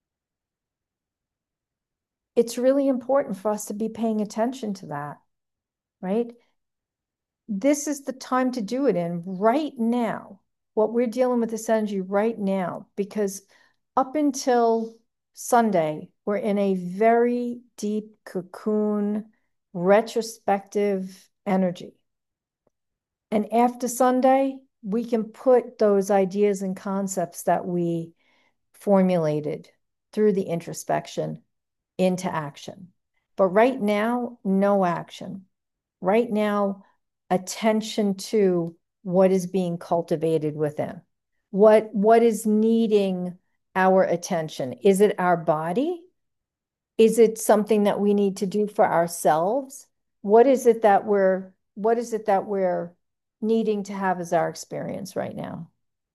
it's really important for us to be paying attention to that, right? This is the time to do it in right now. What we're dealing with this energy right now, because up until Sunday, we're in a very deep cocoon, retrospective energy. And after Sunday, we can put those ideas and concepts that we formulated through the introspection into action. But right now, no action. Right now, attention to what is being cultivated within. What, what is needing our attention? Is it our body? Is it something that we need to do for ourselves? What is it that we're, what is it that we're needing to have as our experience right now?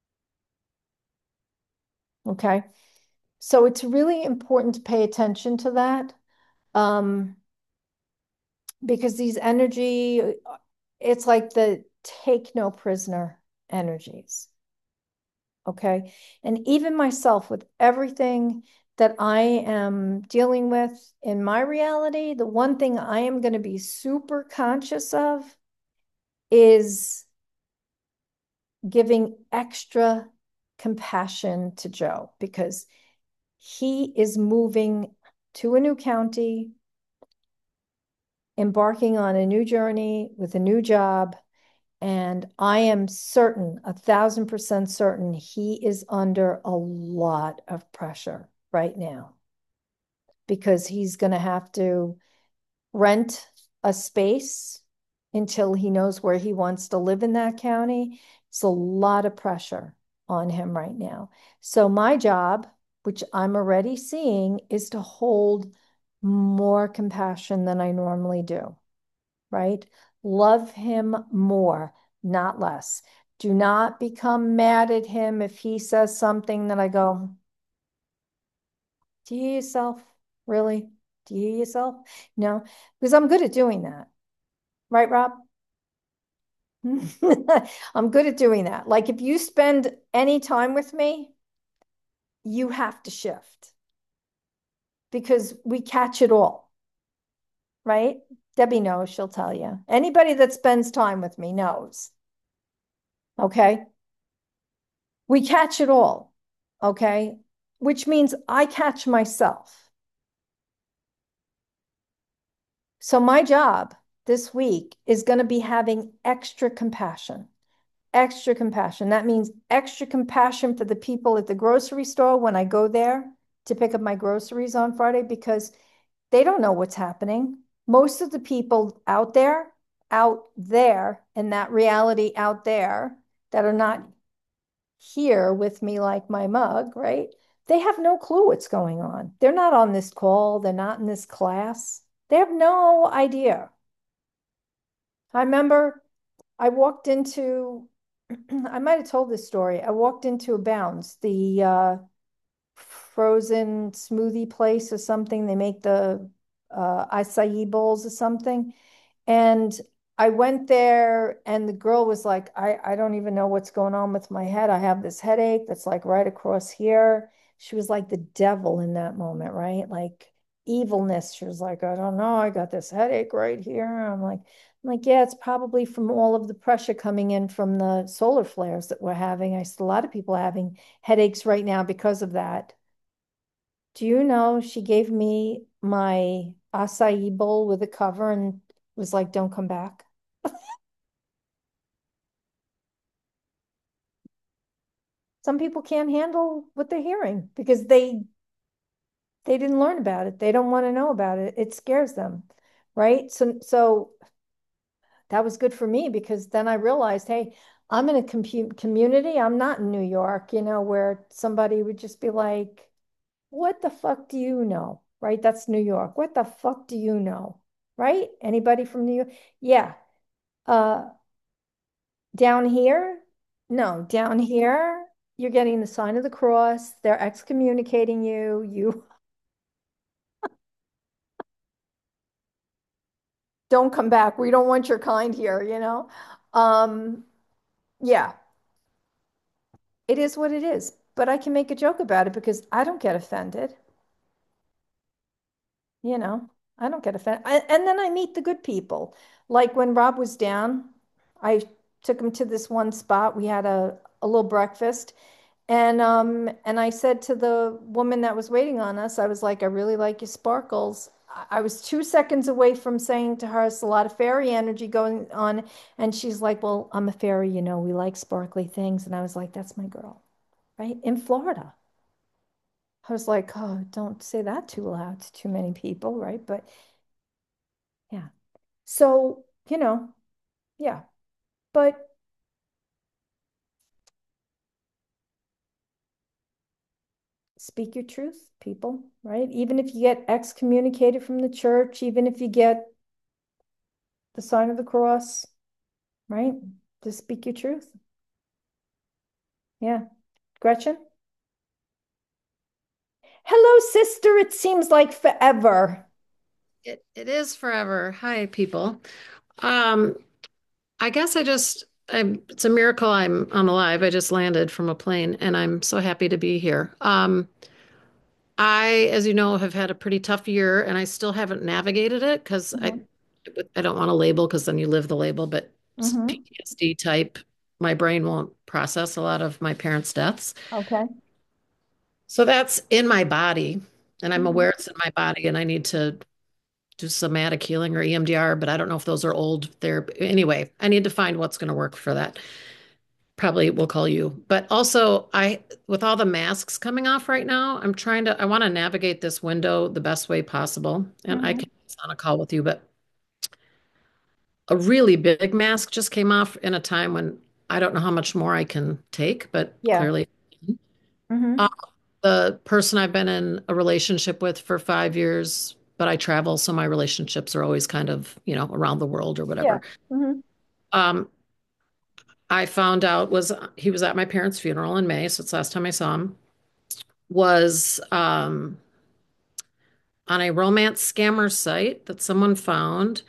Okay. So it's really important to pay attention to that. Um, because these energy, it's like the take no prisoner energies. Okay. And even myself, with everything that I am dealing with in my reality, the one thing I am going to be super conscious of is giving extra compassion to Joe because he is moving to a new county, embarking on a new journey with a new job. And I am certain, a thousand percent certain, he is under a lot of pressure right now because he's going to have to rent a space until he knows where he wants to live in that county. It's a lot of pressure on him right now. So, my job, which I'm already seeing, is to hold more compassion than I normally do, right? Love him more, not less. Do not become mad at him if he says something that I go, do you hear yourself? Really? Do you hear yourself? No, because I'm good at doing that. Right, Rob? I'm good at doing that. Like if you spend any time with me, you have to shift because we catch it all, right? Debbie knows, she'll tell you. Anybody that spends time with me knows. Okay. We catch it all. Okay. Which means I catch myself. So my job this week is going to be having extra compassion. Extra compassion. That means extra compassion for the people at the grocery store when I go there to pick up my groceries on Friday because they don't know what's happening. Most of the people out there, out there, in that reality out there that are not here with me like my mug, right? They have no clue what's going on. They're not on this call, they're not in this class. They have no idea. I remember I walked into, I might have told this story. I walked into a Bounds, the uh, frozen smoothie place or something. They make the uh, acai bowls or something. And I went there, and the girl was like, I, I don't even know what's going on with my head. I have this headache that's like right across here. She was like the devil in that moment, right? Like evilness. She was like, I don't know. I got this headache right here. I'm like, I'm like, yeah, it's probably from all of the pressure coming in from the solar flares that we're having. I see a lot of people having headaches right now because of that. Do you know she gave me my acai bowl with a cover and was like, don't come back? Some people can't handle what they're hearing because they they didn't learn about it. They don't want to know about it. It scares them, right? So so that was good for me because then I realized, hey, I'm in a compu community. I'm not in New York, you know, where somebody would just be like, what the fuck do you know? Right? That's New York. What the fuck do you know? Right? Anybody from New York? Yeah. Uh, down here? No, down here, you're getting the sign of the cross. They're excommunicating you. You don't come back. We don't want your kind here, you know? Um, yeah, it is what it is. But I can make a joke about it because I don't get offended. You know, I don't get offended. I, and then I meet the good people. Like when Rob was down, I took him to this one spot. We had a, a little breakfast. And um, and I said to the woman that was waiting on us, I was like, I really like your sparkles. I I was two seconds away from saying to her, it's a lot of fairy energy going on. And she's like, well, I'm a fairy, you know, we like sparkly things. And I was like, that's my girl, right? In Florida. I was like, oh, don't say that too loud to too many people, right? But yeah. So, you know, yeah. But speak your truth, people, right? Even if you get excommunicated from the church, even if you get the sign of the cross, right? Just speak your truth. Yeah. Gretchen? Hello, sister. It seems like forever. It it is forever. Hi, people. Um, I guess I just I'm it's a miracle I'm I'm alive. I just landed from a plane and I'm so happy to be here. Um, I, as you know, have had a pretty tough year and I still haven't navigated it because I Hmm. I don't want to label because then you live the label, but Hmm. P T S D type, my brain won't process a lot of my parents' deaths. Okay. So that's in my body and I'm Hmm. aware it's in my body and I need to do somatic healing or E M D R, but I don't know if those are old therapy. Anyway, I need to find what's going to work for that. Probably will call you. But also, I, with all the masks coming off right now, I'm trying to, I want to navigate this window the best way possible. And I Hmm. can be on a call with you, but a really big mask just came off in a time when I don't know how much more I can take, but Yeah. clearly. Uh, Hmm. the person I've been in a relationship with for five years, but I travel, so my relationships are always kind of, you know, around the world or Yeah. whatever. Hmm. Um, I found out was he was at my parents' funeral in May, so it's the last time I saw him, was um, on a romance scammer site that someone found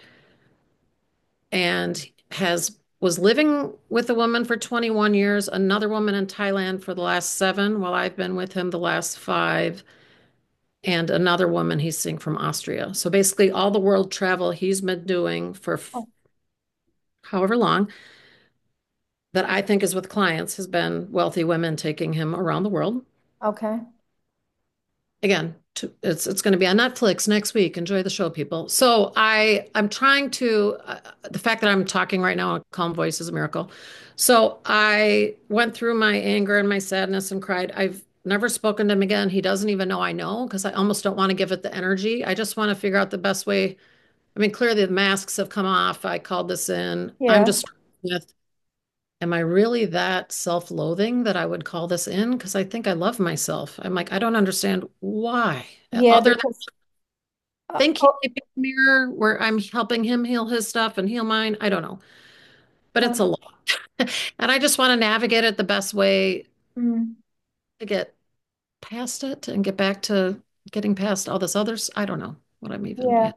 and has was living with a woman for twenty-one years, another woman in Thailand for the last seven, while I've been with him the last five, and another woman he's seeing from Austria. So basically, all the world travel he's been doing for f- Oh, however long that I think is with clients has been wealthy women taking him around the world. okay. Again, to, it's it's going to be on Netflix next week. Enjoy the show, people. So I I'm trying to uh, the fact that I'm talking right now, a calm voice is a miracle. So I went through my anger and my sadness and cried. I've never spoken to him again. He doesn't even know I know because I almost don't want to give it the energy. I just want to figure out the best way. I mean, clearly the masks have come off. I called this in. I'm Yeah. just with, am I really that self-loathing that I would call this in? Because I think I love myself. I'm like, I don't understand why. Yeah, Other than because uh, think he oh, may be a mirror where I'm helping him heal his stuff and heal mine. I don't know. But uh, it's a lot. And I just want to navigate it the best way mm, to get past it and get back to getting past all this others. I don't know what I'm even yeah. in.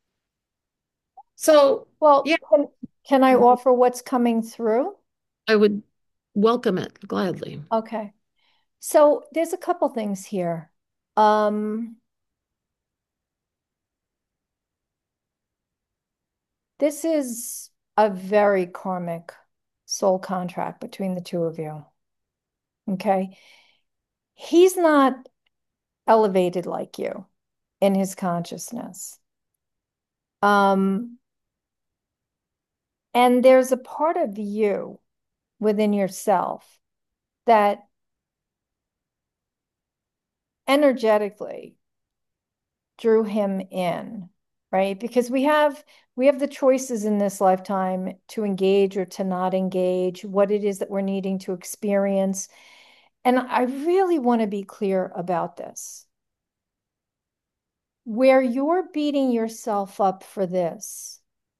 So, Well, yeah, can, can I offer what's coming through? I would welcome it gladly. Okay. So there's a couple things here. Um, this is a very karmic soul contract between the two of you. Okay. He's not elevated like you in his consciousness. Um, and there's a part of you within yourself that energetically drew him in, right? Because we have we have the choices in this lifetime to engage or to not engage, what it is that we're needing to experience. And I really want to be clear about this. Where you're beating yourself up for this,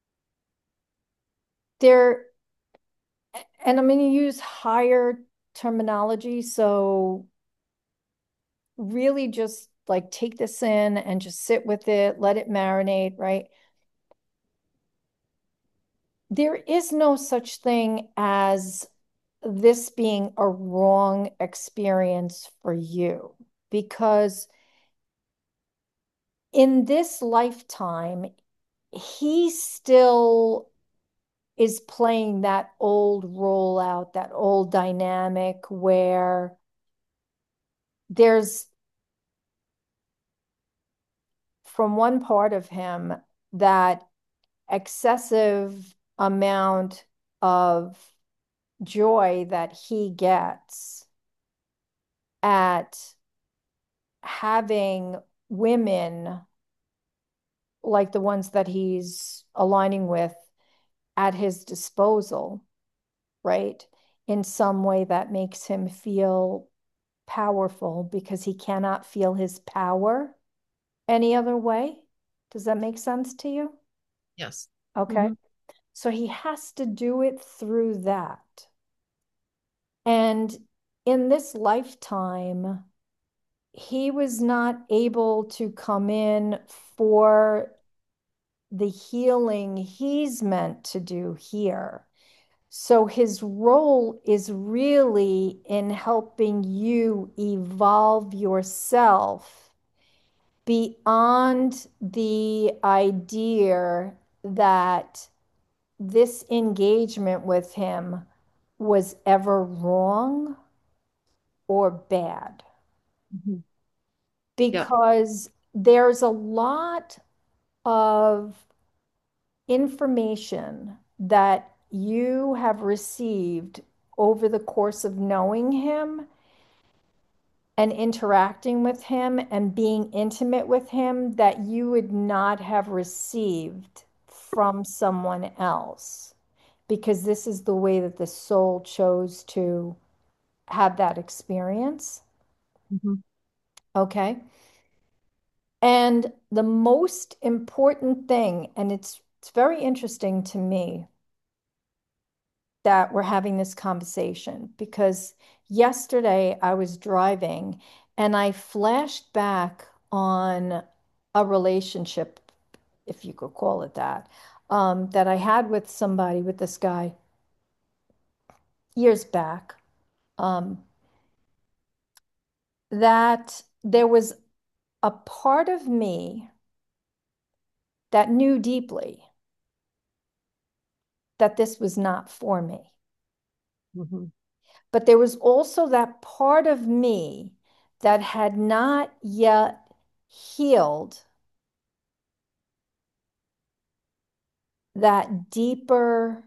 there, and I'm going to use higher terminology. So really just like take this in and just sit with it, let it marinate, right? There is no such thing as this being a wrong experience for you because in this lifetime, he still is playing that old role out, that old dynamic where there's from one part of him that excessive amount of joy that he gets at having women like the ones that he's aligning with at his disposal, right? In some way that makes him feel powerful because he cannot feel his power any other way. Does that make sense to you? Yes. Okay. Hmm. So he has to do it through that. And in this lifetime, he was not able to come in for the healing he's meant to do here. So his role is really in helping you evolve yourself beyond the idea that this engagement with him was ever wrong or bad. Hmm. Yep. Because there's a lot of information that you have received over the course of knowing him and interacting with him and being intimate with him that you would not have received from someone else, because this is the way that the soul chose to have that experience. Hmm. Okay. And the most important thing, and it's it's very interesting to me that we're having this conversation because yesterday I was driving and I flashed back on a relationship, if you could call it that, um, that I had with somebody, with this guy years back, um, that there was a part of me that knew deeply that this was not for me. Hmm. But there was also that part of me that had not yet healed that deeper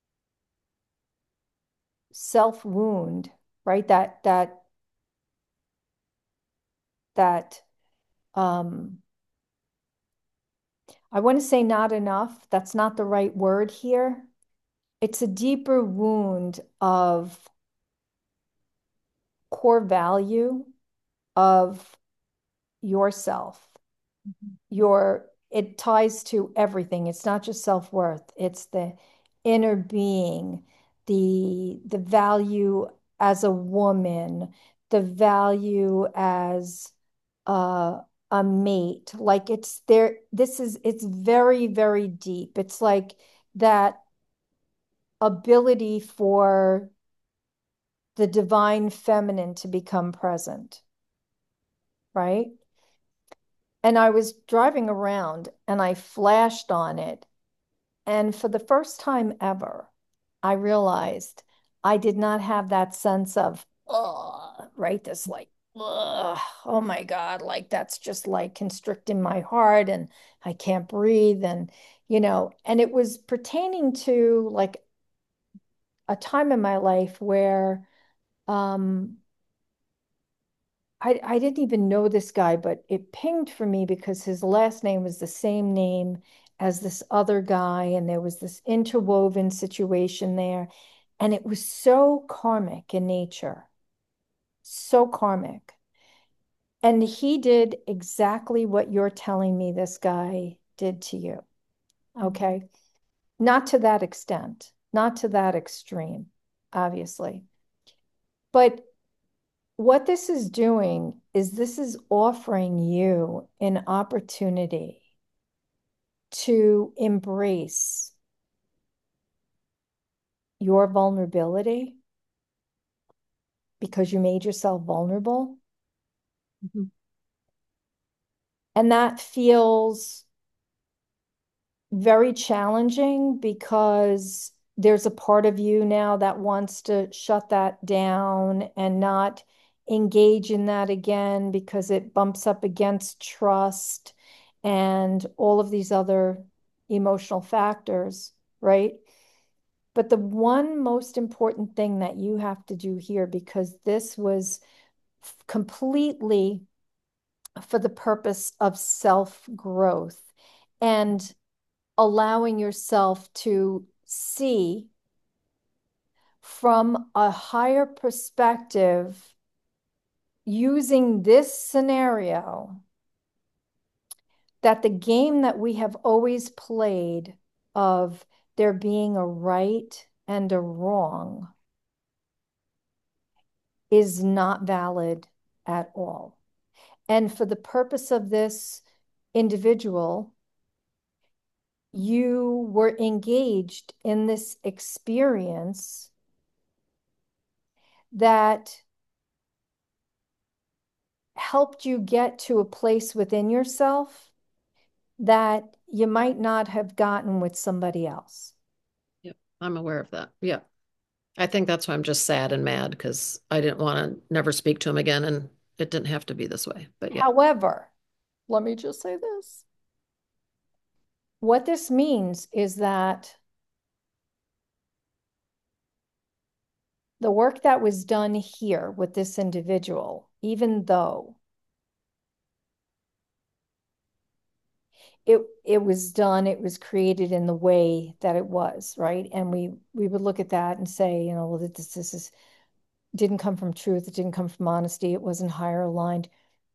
self wound, right? That that that um I want to say not enough. That's not the right word here. It's a deeper wound of core value of yourself. Your it ties to everything. It's not just self-worth. It's the inner being, the the value as a woman, the value as uh, a mate. Like it's there. This is it's very, very deep. It's like that ability for the divine feminine to become present, right? And I was driving around and I flashed on it. And for the first time ever, I realized I did not have that sense of, oh, right? This like, ugh, oh my God, like that's just like constricting my heart and I can't breathe. And, you know, and it was pertaining to like a time in my life where um, I, I didn't even know this guy, but it pinged for me because his last name was the same name as this other guy, and there was this interwoven situation there. And it was so karmic in nature, so karmic. And he did exactly what you're telling me this guy did to you. Okay. Not to that extent, not to that extreme, obviously. But what this is doing is this is offering you an opportunity to embrace your vulnerability because you made yourself vulnerable. Hmm. And that feels very challenging because there's a part of you now that wants to shut that down and not engage in that again because it bumps up against trust and all of these other emotional factors, right? But the one most important thing that you have to do here, because this was completely for the purpose of self growth and allowing yourself to see from a higher perspective using this scenario, that the game that we have always played of there being a right and a wrong is not valid at all. And for the purpose of this individual, you were engaged in this experience that helped you get to a place within yourself that you might not have gotten with somebody else. Yep, I'm aware of that. Yeah. I think that's why I'm just sad and mad because I didn't want to never speak to him again and it didn't have to be this way. But yeah. However, let me just say this. What this means is that the work that was done here with this individual, even though it it was done, it was created in the way that it was, right? And we we would look at that and say, you know, well, this this is didn't come from truth, it didn't come from honesty, it wasn't higher aligned.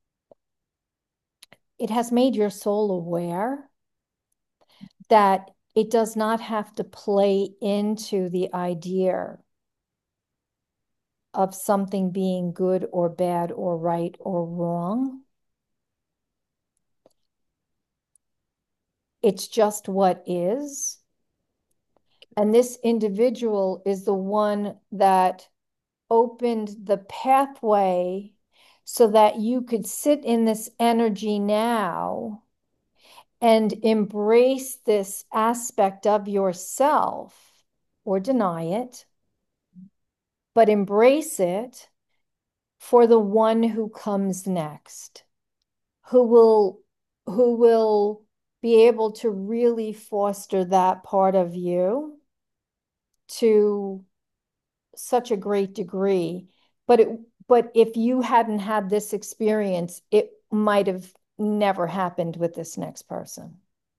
It has made your soul aware that it does not have to play into the idea of something being good or bad or right or wrong. It's just what is. And this individual is the one that opened the pathway so that you could sit in this energy now and embrace this aspect of yourself or deny it, but embrace it for the one who comes next, who will who will be able to really foster that part of you to such a great degree. But it but if you hadn't had this experience, it might have never happened with this next person.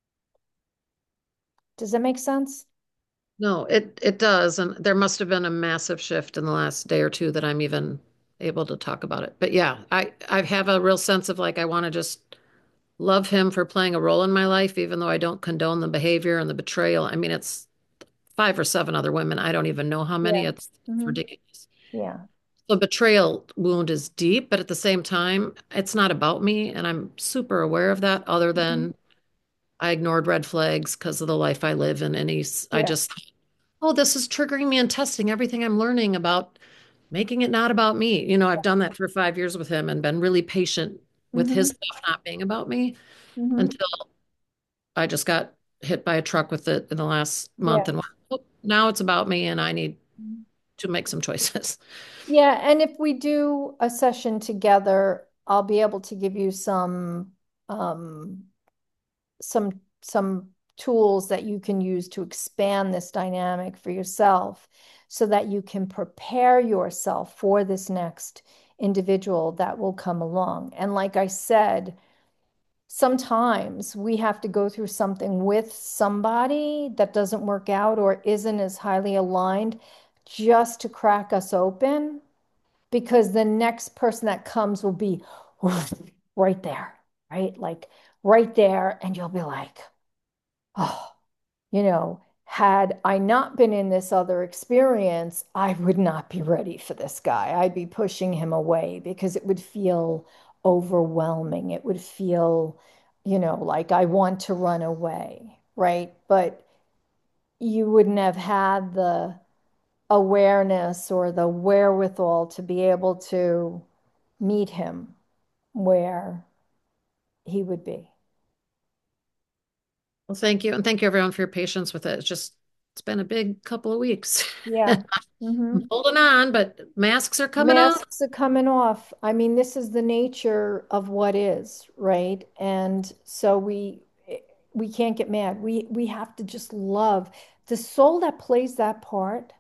Does that make sense? No, it it does. And there must have been a massive shift in the last day or two that I'm even able to talk about it. But yeah, I I have a real sense of like I want to just love him for playing a role in my life, even though I don't condone the behavior and the betrayal. I mean, it's five or seven other women. I don't even know how many. Yeah. It's, it's Hmm. ridiculous. Yeah. The betrayal wound is deep, but at the same time, it's not about me. And I'm super aware of that, other Hmm. than I ignored red flags because of the life I live in. And he's, I Yeah. just, oh, this is triggering me and testing everything I'm learning about making it not about me. You know, I've done that for five years with him and been really patient with his Hmm. stuff not being about me Hmm. until I just got hit by a truck with it in the last Yeah. month and went, oh, now it's about me and I need to make some choices. Yeah, and if we do a session together, I'll be able to give you some um some some tools that you can use to expand this dynamic for yourself so that you can prepare yourself for this next individual that will come along. And like I said, sometimes we have to go through something with somebody that doesn't work out or isn't as highly aligned just to crack us open because the next person that comes will be right there, right? Like right there. And you'll be like, oh, you know, had I not been in this other experience, I would not be ready for this guy. I'd be pushing him away because it would feel overwhelming. It would feel, you know, like I want to run away, right? But you wouldn't have had the awareness or the wherewithal to be able to meet him where he would be. Well, thank you. And thank you everyone for your patience with it. It's just, it's been a big couple of weeks. Yeah. I'm Hmm. holding on, but masks are coming off. Masks are coming off. I mean, this is the nature of what is, right? And so we we can't get mad. We we have to just love the soul that plays that part.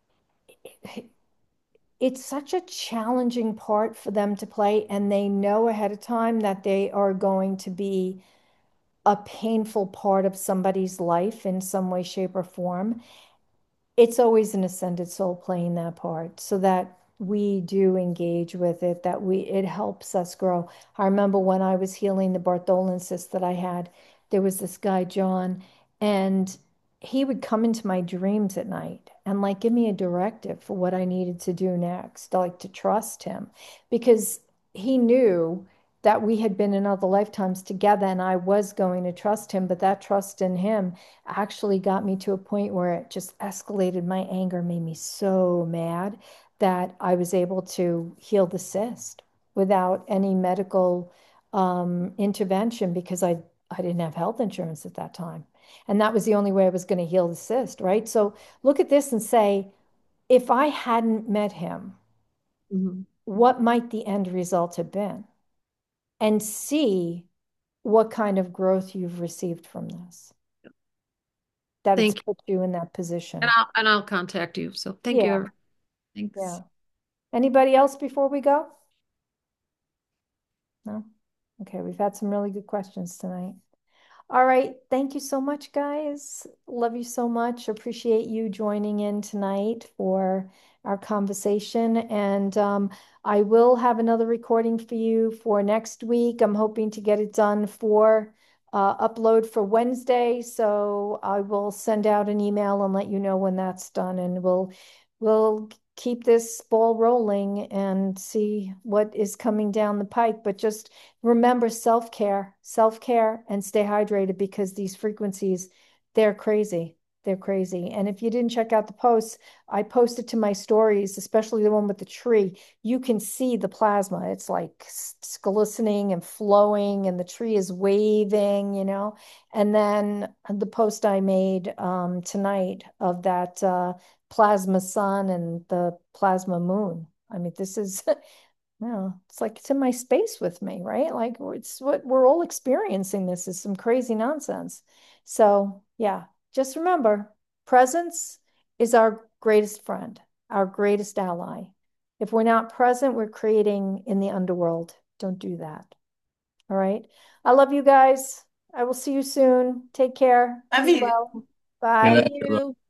It's such a challenging part for them to play, and they know ahead of time that they are going to be a painful part of somebody's life in some way, shape, or form. It's always an ascended soul playing that part so that we do engage with it, that we it helps us grow. I remember when I was healing the Bartholin cyst that I had, there was this guy, John, and he would come into my dreams at night and like give me a directive for what I needed to do next, like to trust him because he knew that we had been in other lifetimes together and I was going to trust him, but that trust in him actually got me to a point where it just escalated. My anger made me so mad that I was able to heal the cyst without any medical um, intervention because I, I didn't have health insurance at that time. And that was the only way I was going to heal the cyst, right? So look at this and say, if I hadn't met him, Mhm. what might the end result have been? And see what kind of growth you've received from this, that it's Thank you. put you in that And position. I'll and I'll contact you. So thank you. Yeah, everyone. Thanks. yeah. Anybody else before we go? No? Okay, we've had some really good questions tonight. All right. Thank you so much, guys. Love you so much. Appreciate you joining in tonight for our conversation. And um, I will have another recording for you for next week. I'm hoping to get it done for uh, upload for Wednesday. So I will send out an email and let you know when that's done. And we'll we'll keep this ball rolling and see what is coming down the pike. But just remember self-care, self-care, and stay hydrated because these frequencies, they're crazy. They're crazy. And if you didn't check out the posts, I posted to my stories, especially the one with the tree. You can see the plasma. It's like glistening and flowing, and the tree is waving, you know. And then the post I made um, tonight of that uh, plasma sun and the plasma moon. I mean, this is yeah, it's like it's in my space with me, right? Like it's what we're all experiencing. This is some crazy nonsense. So, yeah, just remember presence is our greatest friend, our greatest ally. If we're not present, we're creating in the underworld. Don't do that. All right. I love you guys. I will see you soon. Take care. Love Be you. well. Good Bye. night, Thank everyone. you.